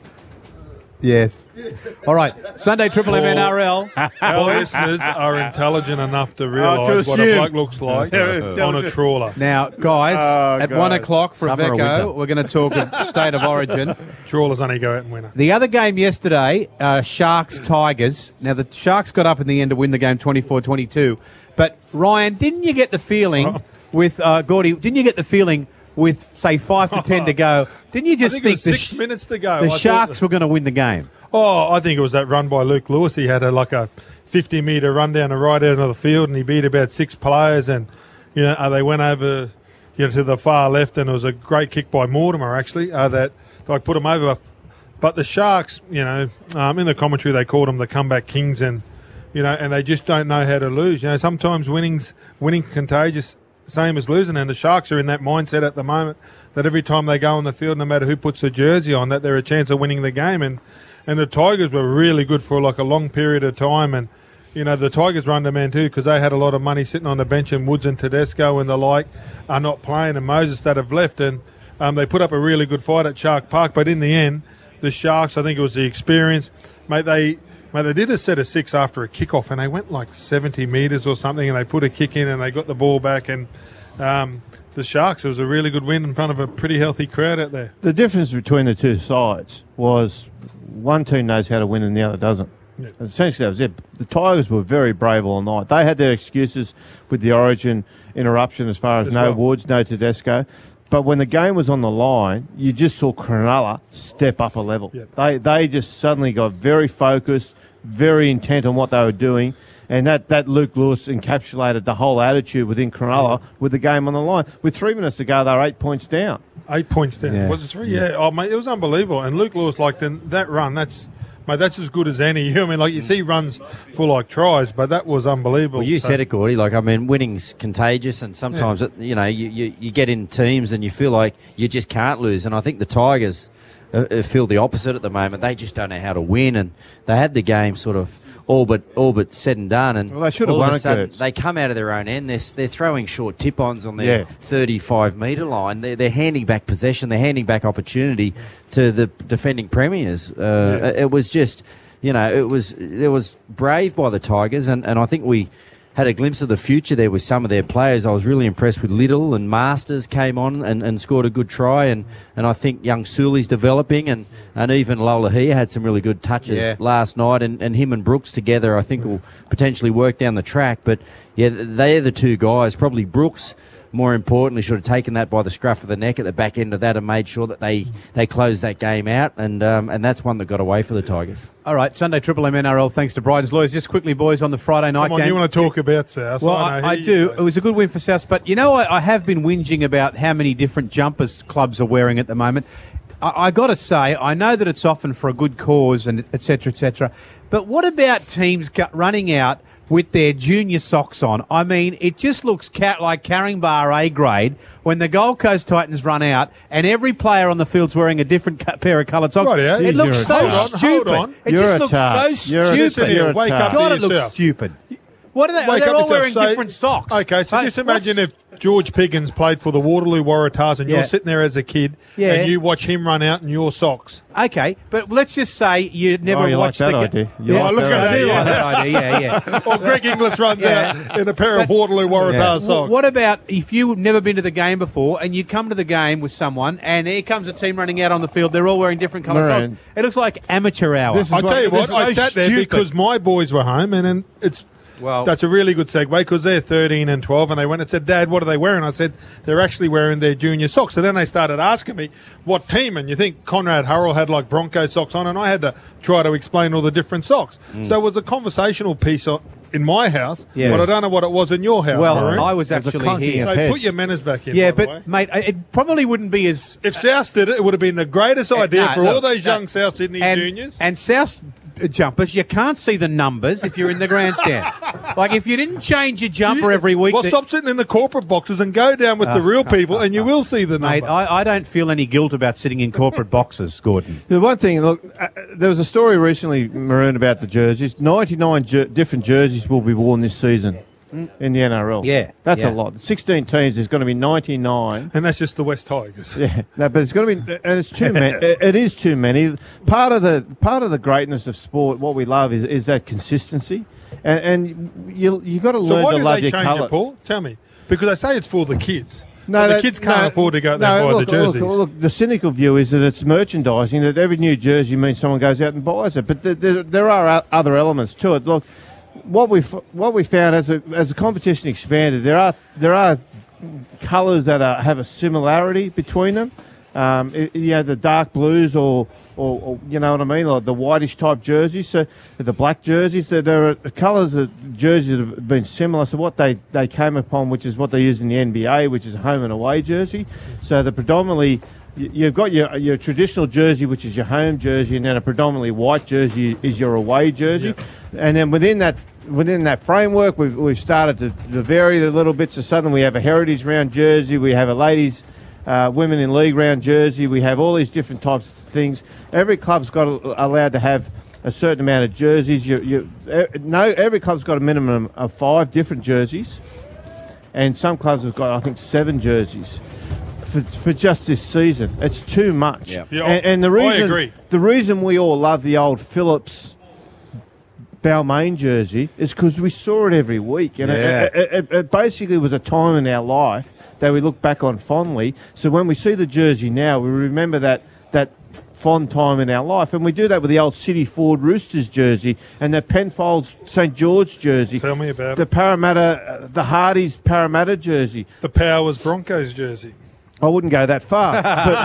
Yes. All right. Sunday Triple M N R L. Our listeners are intelligent enough to realise oh, what a bloke looks like on a trawler. Now, guys, oh, at God. one o'clock for Summer Aveco, we're going to talk of State of Origin. Trawlers only go out and win it. The other game yesterday, uh, Sharks-Tigers. Now, the Sharks got up in the end to win the game twenty-four twenty-two. But, Ryan, didn't you get the feeling Oh. with, uh, Gordy, didn't you get the feeling with, say, five to ten to go, didn't you just I think, think, it was the, six sh- minutes to go. the I Sharks thought, were going to win the game? Oh, I think it was that run by Luke Lewis. He had a, like a fifty metre run down the right end of the field, and he beat about six players. And you know, uh, they went over, you know, to the far left, and it was a great kick by Mortimer actually uh, that like put him over. But the Sharks, you know, um, in the commentary they called them the comeback kings, and you know, and they just don't know how to lose. You know, sometimes winning's winning's contagious, same as losing, and the Sharks are in that mindset at the moment that every time they go on the field, no matter who puts the jersey on, that they're a chance of winning the game. And and the Tigers were really good for like a long period of time. And you know, the Tigers were undermanned too because they had a lot of money sitting on the bench, and Woods and Tedesco and the like are not playing, and Moses that have left, and um, they put up a really good fight at Shark Park. But in the end, the Sharks, I think it was the experience, mate. They mate, they did a set of six after a kickoff, and they went like seventy metres or something, and they put a kick in, and they got the ball back, and um, the Sharks, it was a really good win in front of a pretty healthy crowd out there. The difference between the two sides was one team knows how to win and the other doesn't. Yeah. Essentially, that was it. The Tigers were very brave all night. They had their excuses with the Origin interruption as far as, as no well. Woods, no Tedesco. But when the game was on the line, you just saw Cronulla step up a level. Yeah. They they just suddenly got very focused, very intent on what they were doing. And that, that Luke Lewis encapsulated the whole attitude within Cronulla yeah. with the game on the line. With three minutes to go, they were eight points down. Eight points down. Yeah. Was it three? Yeah. Oh, mate, it was unbelievable. And Luke Lewis, like, the, that run, that's... Mate, that's as good as any. You know, I mean, like, you see runs for, like, tries, but that was unbelievable. Well, you so. said it, Gordy. Like, I mean, winning's contagious, and sometimes, yeah. it, you know, you, you, you get in teams and you feel like you just can't lose. And I think the Tigers uh, feel the opposite at the moment. They just don't know how to win, and they had the game sort of all but all but said and done. And well, they should have all won of a it, sudden, Kurtz. they come out of their own end. They're, they're throwing short tip-ons on their Yeah. thirty-five metre line. They're, they're handing back possession. They're handing back opportunity to the defending premiers. Uh, Yeah. It was just... You know, it was there was brave by the Tigers, and, and I think we had a glimpse of the future there with some of their players. I was really impressed with Little, and Masters came on and, and scored a good try, and, and I think young Sully's developing, and, and even Lola Hea had some really good touches Yeah. last night, and, and him and Brooks together I think will potentially work down the track. But, yeah, they're the two guys. Probably Brooks more importantly, should have taken that by the scruff of the neck at the back end of that and made sure that they, they closed that game out. And um, and that's one that got away for the Tigers. All right, Sunday Triple M N R L, thanks to Bryden's Lawyers. Just quickly, boys, on the Friday night Come on, game. you want to talk about South? Well, I, I, know I you do. say. It was a good win for South, but you know, I, I have been whinging about how many different jumpers clubs are wearing at the moment. I, I got to say, I know that it's often for a good cause and et cetera, et cetera. But what about teams ca- running out with their junior socks on? I mean, it just looks ca- like carrying bar A grade when the Gold Coast Titans run out and every player on the field's wearing a different co- pair of coloured socks. Right, yeah. It Jeez, looks you're a so tart. Hold on, stupid. hold on. It You're just a looks tart. so You're a- stupid. Listen here, You're a wake up tart. to God, it looks yourself. stupid. What are they? Wake They're up all yourself. wearing So- different socks. Okay, so Hey, just imagine what's- if George Piggins played for the Waterloo Waratahs and Yeah. you're sitting there as a kid Yeah. and you watch him run out in your socks. Okay, but let's just say you never Oh, you like watched that the idea. You yeah, like Oh, look that at I do that, like yeah. that idea. Yeah, yeah. Or Greg Inglis runs Yeah. out in a pair of Waterloo Waratahs Yeah. socks. What about if you've never been to the game before and you come to the game with someone and here comes a team running out on the field, they're all wearing different coloured socks. Maroon. It looks like amateur hour. This is I'll what- tell you this what, is I so sat there stupid. because my boys were home, and then it's Well- that's a really good segue because they're thirteen and twelve, and they went and said, "Dad, what are they wearing?" I said, "They're actually wearing their junior socks." So then they started asking me what team, and you think Conrad Hurrell had like Bronco socks on, and I had to try to explain all the different socks. So it was a conversational piece on, in my house, Yes. but I don't know what it was in your house. well, Maroon. I was There's a actually clunking here. of so heads. put your manners back in. Yeah, by the way. but mate, it probably wouldn't be as if South did it, it would have been the greatest idea no, for look, all those young no. South Sydney and, juniors. and South jumpers. You can't see the numbers if you're in the grandstand. Like if you didn't change your jumper every week. Well, that- stop sitting in the corporate boxes and go down with the real people, and you will see the number. Mate, I, I don't feel any guilt about sitting in corporate boxes, Gordon. The one thing, look, uh, there was a story recently, Maroon, about the jerseys. ninety-nine jer- different jerseys will be worn this season in the N R L. Yeah, That's yeah. a lot. sixteen teams, there's going to be ninety-nine. And that's just the West Tigers. Yeah, no, but it's going to be, and it's too many. It it is too many. Part of the part of the greatness of sport, what we love, is, is that consistency, and, and you you got to So learn why to do love they your change colours. it, Paul? Tell me. Because they say it's for the kids. No, but the that- kids can't no, afford to go there no, and buy look, the jerseys. Look, look, the cynical view is that it's merchandising, that every new jersey means someone goes out and buys it. But there, there, there are o- other elements to it. Look, what we what we found as a as the competition expanded, there are there are colours that are, have a similarity between them. Um, it, you know, the dark blues or, or, or you know what I mean, like the whitish type jerseys. So the black jerseys, there, there are colours that jerseys that have been similar. So what they, they came upon, which is what they use in the N B A, which is a home and away jersey. So the predominantly y- you've got your your traditional jersey, which is your home jersey, and then a predominantly white jersey is your away jersey. And then within that within that framework, we've we've started to, to vary it a little bit. So suddenly we have a heritage round jersey, we have a ladies. Uh, women in league round jersey. We have all these different types of things. Every club's got a, allowed to have a certain amount of jerseys. You, you, e- no, every club's got a minimum of five different jerseys, and some clubs have got, I think, seven jerseys for, for just this season. It's too much. Yep. Yeah, and, and the I reason, agree. the reason we all love the old Phillips Balmain jersey is because we saw it every week, and Yeah. it, it, it, it basically was a time in our life that we look back on fondly. So when we see the jersey now, we remember that that fond time in our life, and we do that with the old City Ford Roosters jersey and the Penfolds Saint George jersey. Tell me about the it. Parramatta, uh, the Hardy's Parramatta jersey. The Powers Broncos jersey. I wouldn't go that far,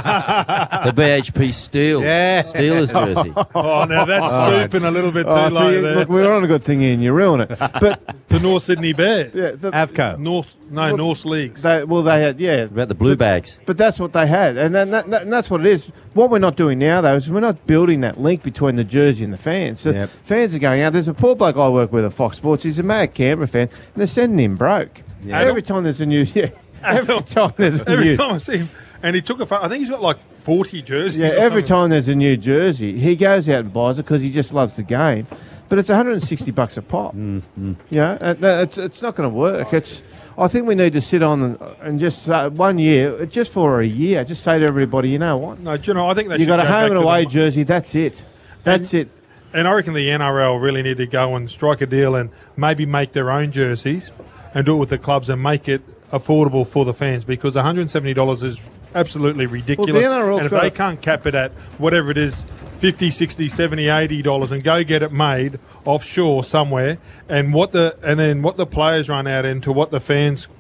but The B H P Steel. Yeah. Steelers jersey. Oh, now that's stooping a little bit too oh, low see, there. look, we're on a good thing here, and you ruin it. But The North Sydney Bears. yeah, the, Avco. North, no, Well, North Leagues. they, well, they had yeah. About the blue bags. But that's what they had, and, then that, that, and that's what it is. What we're not doing now, though, is we're not building that link between the jersey and the fans. So Yep. fans are going out. There's a poor bloke I work with at Fox Sports. He's a mad Canberra fan, and they're sending him broke. Every time there's a new, yeah, every time there's a Every new, time I see him. And he took a photo. I think he's got like forty jerseys. yeah, or every something. time there's a new jersey, he goes out and buys it because he just loves the game. But it's one hundred sixty bucks a pop. Mm-hmm. You know, and, uh, it's it's not going to work. It's I think we need to sit on and, and just uh, one year, just for a year, just say to everybody, you know what? No, do you know, I think they You should got a go home back and to away the- jersey. That's it. That's it. And I reckon the N R L really need to go and strike a deal and maybe make their own jerseys and do it with the clubs and make it affordable for the fans, because one hundred seventy dollars is absolutely ridiculous. N R L's and if got they a- can't cap it at whatever it is, fifty, sixty, seventy, eighty dollars, and go get it made offshore somewhere, and what the and then what the players run out into, what the fans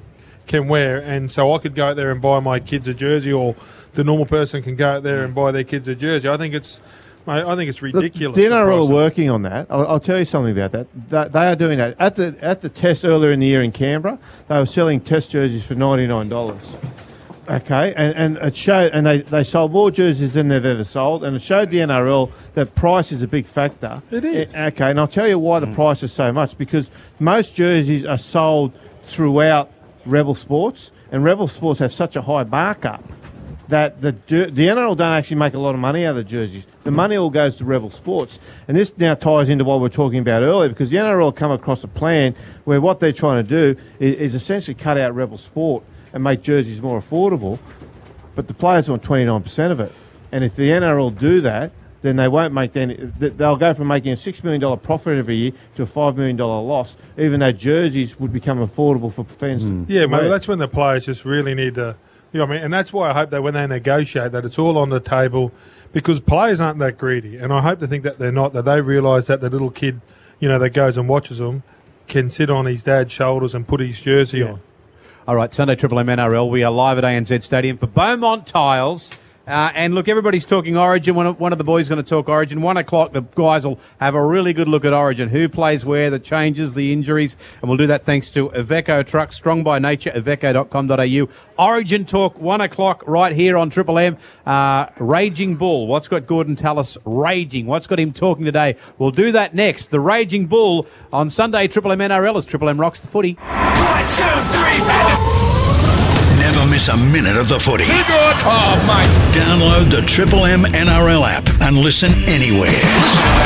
can wear, and so I could go out there and buy my kids a jersey, or the normal person can go out there and buy their kids a jersey. I think it's, mate, I think it's ridiculous. The N R L the are working on that. I'll, I'll tell you something about that. that. They are doing that. At the at the test earlier in the year in Canberra, they were selling test jerseys for ninety-nine dollars. Okay, and, and it showed, and they, they sold more jerseys than they've ever sold, and it showed the N R L that price is a big factor. It is. Uh, Okay, and I'll tell you why the Mm. price is so much, because most jerseys are sold throughout Rebel Sports, and Rebel Sports have such a high markup that the jer- the N R L don't actually make a lot of money out of the jerseys. The money all goes to Rebel Sports. And this now ties into what we were talking about earlier, because the N R L come across a plan where what they're trying to do is, is essentially cut out Rebel Sport and make jerseys more affordable, but the players want twenty-nine percent of it. And if the N R L do that, then they won't make any. They'll go from making a six million dollars profit every year to a five million dollars loss, even though jerseys would become affordable for fans. to Yeah, mate, wear. well, that's when the players just really need to, you know what I mean? And that's why I hope that when they negotiate that it's all on the table, because players aren't that greedy. And I hope to think that they're not, that they realise that the little kid, you know, that goes and watches them can sit on his dad's shoulders and put his jersey on. All right, Sunday Triple M N R L. We are live at A N Z Stadium for Beaumont Tiles. Uh, and look, everybody's talking Origin. One of, one of the boys is going to talk Origin. One o'clock, the guys will have a really good look at Origin. Who plays where, the changes, the injuries. And we'll do that thanks to Iveco Trucks, strong by nature, iveco dot com dot a u. Origin talk, one o'clock right here on Triple M. Uh, Raging Bull. What's got Gordon Tallis raging? What's got him talking today? We'll do that next. The Raging Bull on Sunday Triple M N R L as Triple M rocks the footy. One, two, three, Never miss a minute of the footy. Too good. Oh, mate. Download the Triple M N R L app and listen anywhere. Listen to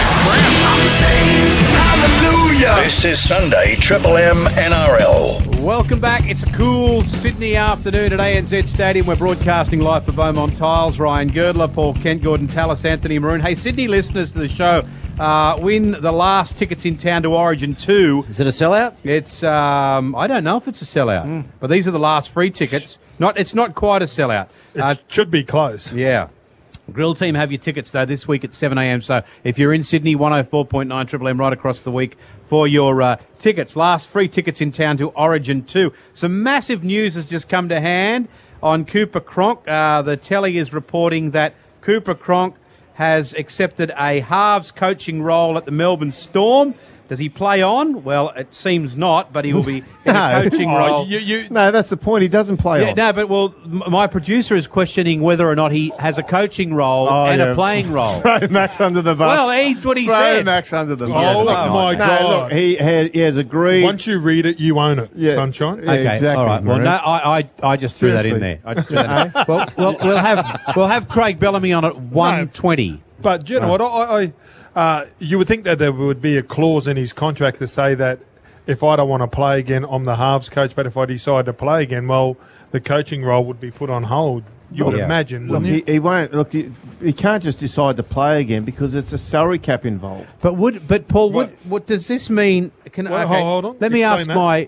that crap. I'm saved. Hallelujah. This is Sunday Triple M N R L. Welcome back. It's a cool Sydney afternoon at A N Z Stadium. We're broadcasting live for Beaumont Tiles. Ryan Girdler, Paul Kent, Gordon Tallis, Anthony Maroon. Hey, Sydney listeners to the show, uh, win the last tickets in town to Origin two. Is it a sellout? It's, um, I don't know if it's a sellout, Mm. but these are the last free tickets. Not, It's not quite a sellout. It Uh, should be close. yeah. Grill Team have your tickets, though, this week at seven a m. So if you're in Sydney, one oh four point nine Triple M right across the week for your uh, tickets. Last free tickets in town to Origin two. Some massive news has just come to hand on Cooper Cronk. Uh, the telly is reporting that Cooper Cronk has accepted a halves coaching role at the Melbourne Storm. Does he play on? Well, it seems not, but he will be in a No. coaching Oh, role. You, you, No, that's the point. He doesn't play Yeah, on. no, but well, m- my producer is questioning whether or not he has a coaching role Oh, and yeah. a playing role. Throw Max under the bus. Well, he's what he Throw said. Max under the bus. Oh, Look, my no, God. Look, he, has, he has agreed. once you read it, you own it, Yeah. sunshine. Yeah, Okay, exactly, all right. Well, Maroon. no, I, I, I just threw that in Seriously. there. I just threw that in. well, well, we'll have we'll have Craig Bellamy on at one twenty. But you know what? I, I uh, you would think that there would be a clause in his contract to say that if I don't want to play again, I'm the halves coach. But if I decide to play again, well, the coaching role would be put on hold. You would Yeah. imagine, Look, wouldn't you? he, he won't. Look, he, he can't just decide to play again because it's a salary cap involved. But would but Paul, what What? what does this mean? Can Well, okay, hold on. Let me Explain ask that. my.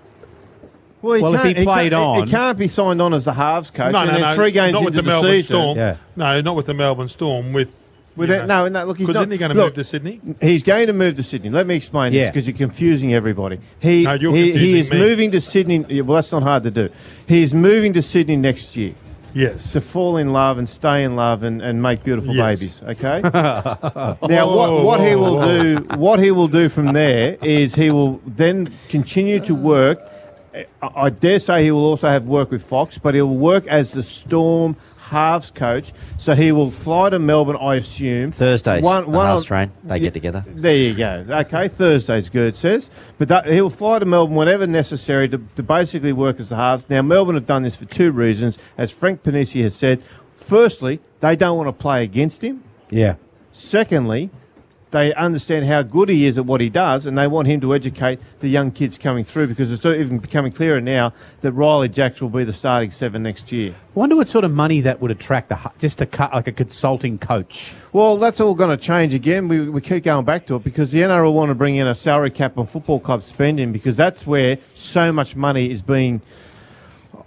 Well, he Well, if can't, he played can't, on- he can't be signed on as the halves coach. No, and no, then no. three games not into with the the Melbourne season. Storm. Yeah. No, not with the Melbourne Storm. With With you that, know. no, no, look, he's Because not. isn't he going to look, move to Sydney? He's going to move to Sydney. Let me explain Yeah. this because you're confusing everybody. He No, you're he, he confusing is me. moving to Sydney. yeah, Well, that's not hard to do. He's moving to Sydney next year Yes. to fall in love and stay in love and, and make beautiful Yes. babies. Okay. Now, what, what he Whoa, will whoa. do, what he will do from there is he will then continue to work. I I dare say he will also have work with Fox, but he will work as the Storm halves coach. So he will fly to Melbourne, I assume. Thursdays, One, the one halves on- train, they Yeah, get together. There you go. Okay, Thursday's good, it says. But that, he'll fly to Melbourne whenever necessary to, to basically work as the halves. Now, Melbourne have done this for two reasons. As Frank Panisi has said, firstly, they don't want to play against him. Yeah. Secondly, they understand how good he is at what he does, and they want him to educate the young kids coming through because it's even becoming clearer now that Riley Jacks will be the starting seven next year. Wonder what sort of money that would attract a, hu- just a cut like a consulting coach. Well, that's all going to change again. We, we keep going back to it because the N R L want to bring in a salary cap on football club spending because that's where so much money is being,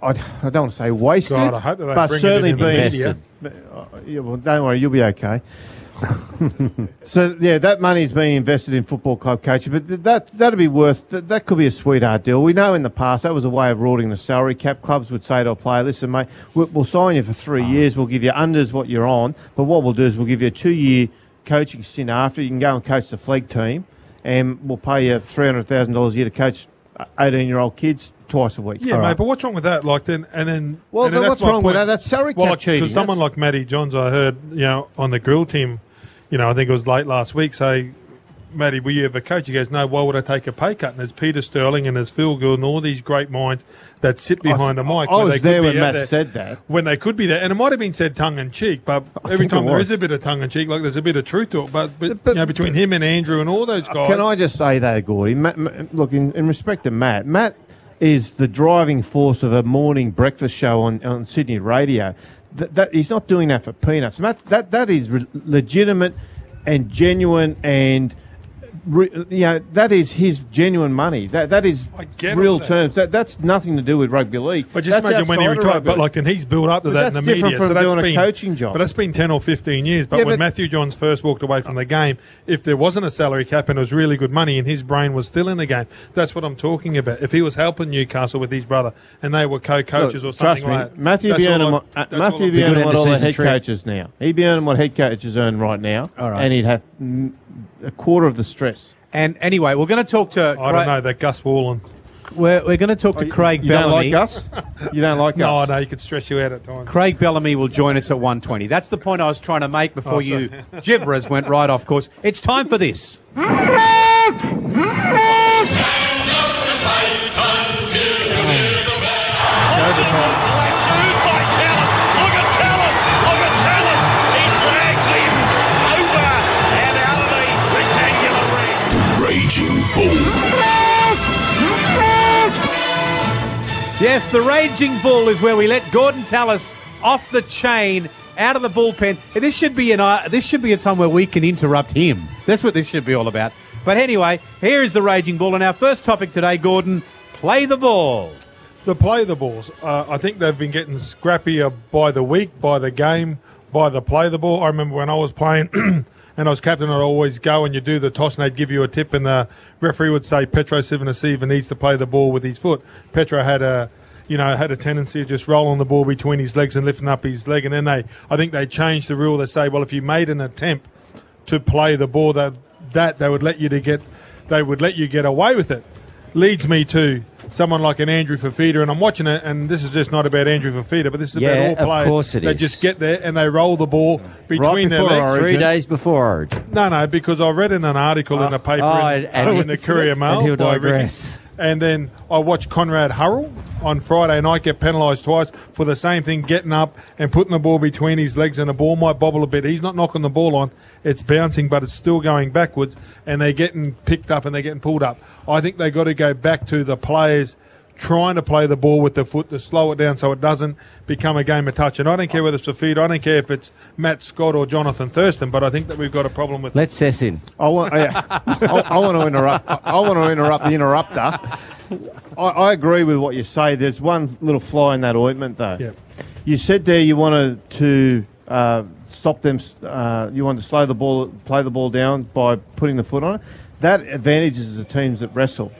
I, I don't want to say wasted, God, I hope that they but bring it certainly in the been media. Uh, yeah, well, don't worry, you'll be okay. So yeah, that money's being invested in football club coaching, but th- that that'd be worth. Th- that could be a sweetheart deal. We know in the past that was a way of rorting the salary cap. Clubs would say to a player, "Listen, mate, we'll, we'll sign you for three years. We'll give you unders what you're on, but what we'll do is we'll give you a two-year coaching stint after. You can go and coach the flag team, and we'll pay you three hundred thousand dollars a year to coach eighteen-year-old kids twice a week." Yeah, All mate, right. but what's wrong with that? Like then, and then. Well, and then then that's what's my wrong with point. that? That's salary well, cap like, cheating. Because someone That's- like Matty Johns, I heard, you know, on the grill team, you know, I think it was late last week, say, Matty, will you ever coach? He goes, no, why would I take a pay cut? And there's Peter Sterling and there's Phil Gould and all these great minds that sit behind I, the mic. I when was they could there be when out Matt there- said that. When they could be there. And it might have been said tongue-in-cheek, but I every think time it there was. is a bit of tongue-in-cheek, like there's a bit of truth to it. But, but, But- you know, between him and Andrew and all those guys. Can I just say though, Gordy? Matt, Matt, look, in, in respect to Matt, Matt is the driving force of a morning breakfast show on, on Sydney radio. That, that he's not doing that for peanuts. Matt, that that is re- legitimate and genuine, and re, you know that is his genuine money. That that is I get real all that. terms. That that's nothing to do with rugby league. But just That's imagine when he outside of retired. rugby But league. like, and he's built up to But that in the that's different media. from so that's doing a been coaching job. But that's been ten or fifteen years. But Yeah, when but- Matthew Johns first walked away from the game, if there wasn't a salary cap and it was really good money, and his brain was still in the game, that's what I'm talking about. If he was helping Newcastle with his brother, and they were co-coaches Look, or something trust me, like that, Matthew that's be all earning I- what, uh, that's all Matthew I'm be saying. earning Good what all the end of head season coaches now. He'd be earning what head coaches earn right now, All right. and he'd have mm, a quarter of the stress. And anyway, we're going to talk to. I don't know that Gus Wallen. We're, we're going to talk to Craig you Bellamy. don't like us? You don't like No, us? no, you could stress you out at times. Craig Bellamy will join us at one twenty. That's the point I was trying to make before Oh, you sorry. gibberers went right off course. It's time for this. Pursued by Talent. Look at Talent. Look at Talent. He drags him over and out of the rectangular ring. The Raging Bull. Yes, the Raging Bull is where we let Gordon Tallis off the chain, out of the bullpen. This should be an uh, this should be a time where we can interrupt him. That's what this should be all about. But anyway, here is the Raging Bull, and our first topic today, Gordon, play the ball. The play the balls. Uh, I think they've been getting scrappier by the week, by the game, by the play the ball. I remember when I was playing and I was captain, I'd always go and you do the toss and they'd give you a tip and the referee would say Petro Sivanasiva needs to play the ball with his foot. Petro had a you know, had a tendency of just rolling the ball between his legs and lifting up his leg, and then they I think they changed the rule. They say, well, if you made an attempt to play the ball, that that they would let you to get they would let you get away with it. Leads me to someone like an Andrew Fafita, and I'm watching it, and this is just not about Andrew Fafita, but this is Yeah, about all of players. course it they is. just get there and they roll the ball between their before legs. Origin. Three days before Origin. No, no, because I read in an article in the paper oh, in, and- in the Courier Mail. and he'll by Ricky. digress. And then I watched Conrad Hurrell on Friday night get penalised twice for the same thing, getting up and putting the ball between his legs, and the ball might bobble a bit. He's not knocking the ball on. It's bouncing, but it's still going backwards, and they're getting picked up and they're getting pulled up. I think they've got to go back to the players trying to play the ball with the foot to slow it down so it doesn't become a game of touch. And I don't care whether it's Fafita, I don't care if it's Matt Scott or Jonathan Thurston, but I think that we've got a problem with Let's Sess in. I want, yeah, I, I want to interrupt. I, I want to interrupt the interrupter. I, I agree with what you say. There's one little fly in that ointment, though. Yep. You said there you wanted to uh, stop them. Uh, you wanted to slow the ball, play the ball down by putting the foot on it. That advantages the teams that wrestle.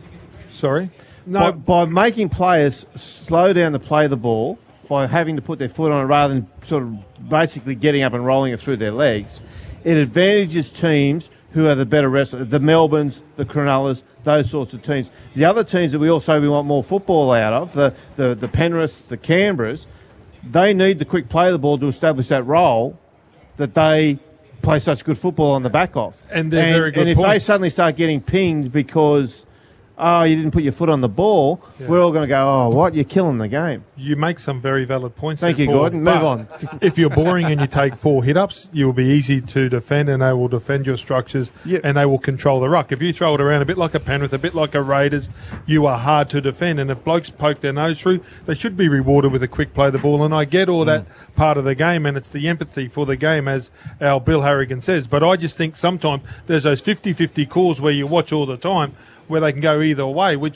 Sorry? By, No, by making players slow down to play the ball, by having to put their foot on it rather than sort of basically getting up and rolling it through their legs, it advantages teams who are the better wrestlers, the Melbournes, the Cronullars, those sorts of teams. The other teams that we also we want more football out of, the, the, the Penriths, the Canberras, they need the quick play of the ball to establish that role that they play such good football on the back of. And they're very good And if they points. suddenly start getting pinged because, oh, you didn't put your foot on the ball, Yeah. we're all going to go, oh, what? You're killing the game. you make some very valid points. Thank there, you, Paul, Gordon. Move but on. If you're boring and you take four hit-ups, you will be easy to defend, and they will defend your structures, Yep. and they will control the ruck. If you throw it around a bit like a Penrith, a bit like a Raiders, you are hard to defend. And if blokes poke their nose through, they should be rewarded with a quick play of the ball. And I get all that part of the game, and it's the empathy for the game, as our Bill Harrigan says. But I just think sometimes there's those fifty-fifty calls where you watch all the time where they can go either way, which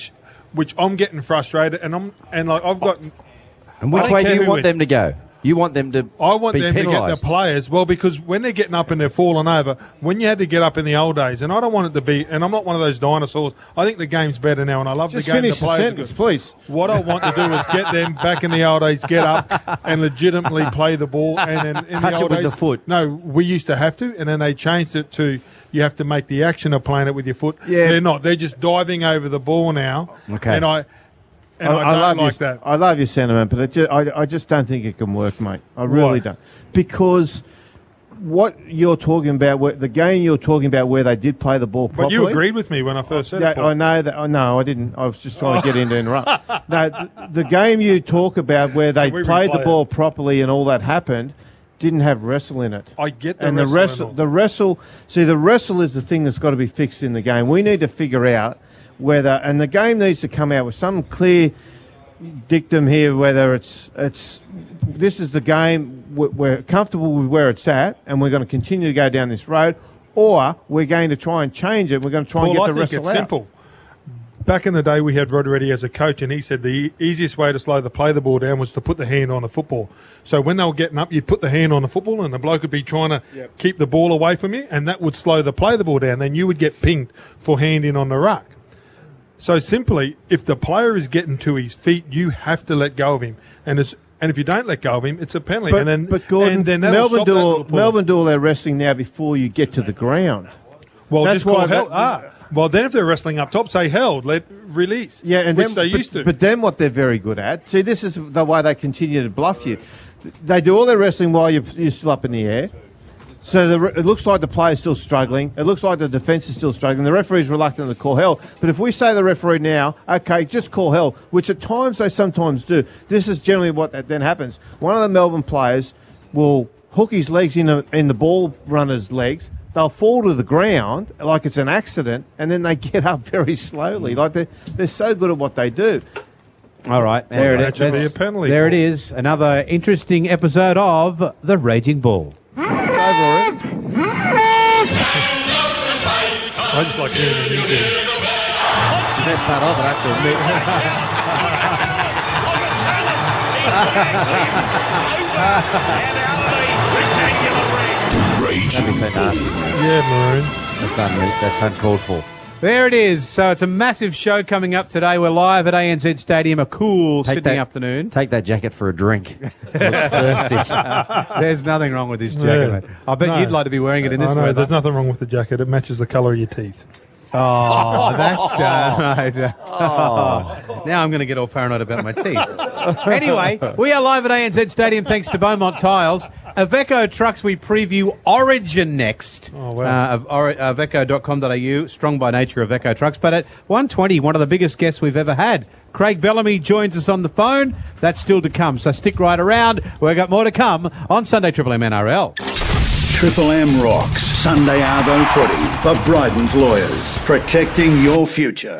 which I'm getting frustrated, and I'm and like I've got. And which I don't way do care you who want it- them to go? You want them to I want be them to get penalised. the players, well, because when they're getting up and they're falling over, when you had to get up in the old days, and I don't want it to be, and I'm not one of those dinosaurs, I think the game's better now, and I love Just the game. finish the the players sentence, are good. please. What I want to do is get them back in the old days, get up and legitimately play the ball. And in, in Touch the it old with days, the foot. No, we used to have to, and then they changed it to you have to make the action of playing it with your foot. Yeah. They're not. They're just diving over the ball now. Okay. And I, and I, don't love like your, that. I love your sentiment, but it just, I, I just don't think it can work, mate. I really Why? don't. Because what you're talking about, where, the game you're talking about where they did play the ball But properly. you agreed with me when I first said Yeah, it, Paul. I know that. Oh, no, I didn't. I was just trying to get in to interrupt. No, the, the game you talk about where they Can we played the replay ball properly and all that happened didn't have wrestle in it. I get the and the wrestle and wrestle, all. the wrestle. See, the wrestle is the thing that's got to be fixed in the game. We need to figure out whether, and the game needs to come out with some clear dictum here, whether it's it's this is the game, we're, we're comfortable with where it's at, and we're going to continue to go down this road, or we're going to try and change it. We're going to try Paul, and get I the think wrestle it's out. simple. Back in the day, we had Rod Reddy as a coach, and he said the easiest way to slow the play the ball down was to put the hand on the football. So when they were getting up, you'd put the hand on the football, and the bloke would be trying to Yep. keep the ball away from you, and that would slow the play the ball down. Then you would get pinged for hand in on the ruck. So simply, if the player is getting to his feet, you have to let go of him, and it's and if you don't let go of him, it's a penalty. But, and then, but Gordon, and then that'll Melbourne stop do that all, little pull. Melbourne do all their wrestling now before you get to the ground. Well, that's just call why held. that- ah, well, then if they're wrestling up top, say held, let release. Yeah, and which then, they but, used to. But then what they're very good at, see, this is the way they continue to bluff you. They do all their wrestling while you're, you're still up in the air. So the, re- it looks like the player's still struggling. It looks like the defence is still struggling. The referee's reluctant to call hell. But if we say to the referee now, okay, just call hell, which at times they sometimes do, this is generally what that then happens. One of the Melbourne players will hook his legs in, a, in the ball runner's legs. They'll fall to the ground like it's an accident, and then they get up very slowly. Like they're, they're so good at what they do. All right, there that it is. should be That's- a penalty, There it Paul. is. Another interesting episode of The Raging Bull. It's over already. I just like hearing the music. It's the best part of it, I have The Raging to admit. That'd be so nasty. Yeah, Maroon. That's, un- that's uncalled for. There it is. So it's a massive show coming up today. We're live at A N Z Stadium, a cool Take Sydney that- afternoon. Take that jacket for a drink. Looks thirsty. There's nothing wrong with this jacket, Yeah. mate. I bet No. you'd like to be wearing it in this I know, weather. there's nothing wrong with the jacket. It matches the colour of your teeth. Oh, that's done. Right. Oh. Now I'm going to get all paranoid about my teeth. Anyway, we are live at A N Z Stadium thanks to Beaumont Tiles. Aveco Trucks, we preview Origin next. Oh, wow. Uh, of or- aveco dot com dot a u, strong by nature Aveco Trucks. But at one twenty, one of the biggest guests we've ever had. Craig Bellamy joins us on the phone. That's still to come, so stick right around. We've got more to come on Sunday Triple M N R L. Triple M rocks Sunday Arvo footy for Bryden's Lawyers, protecting your future.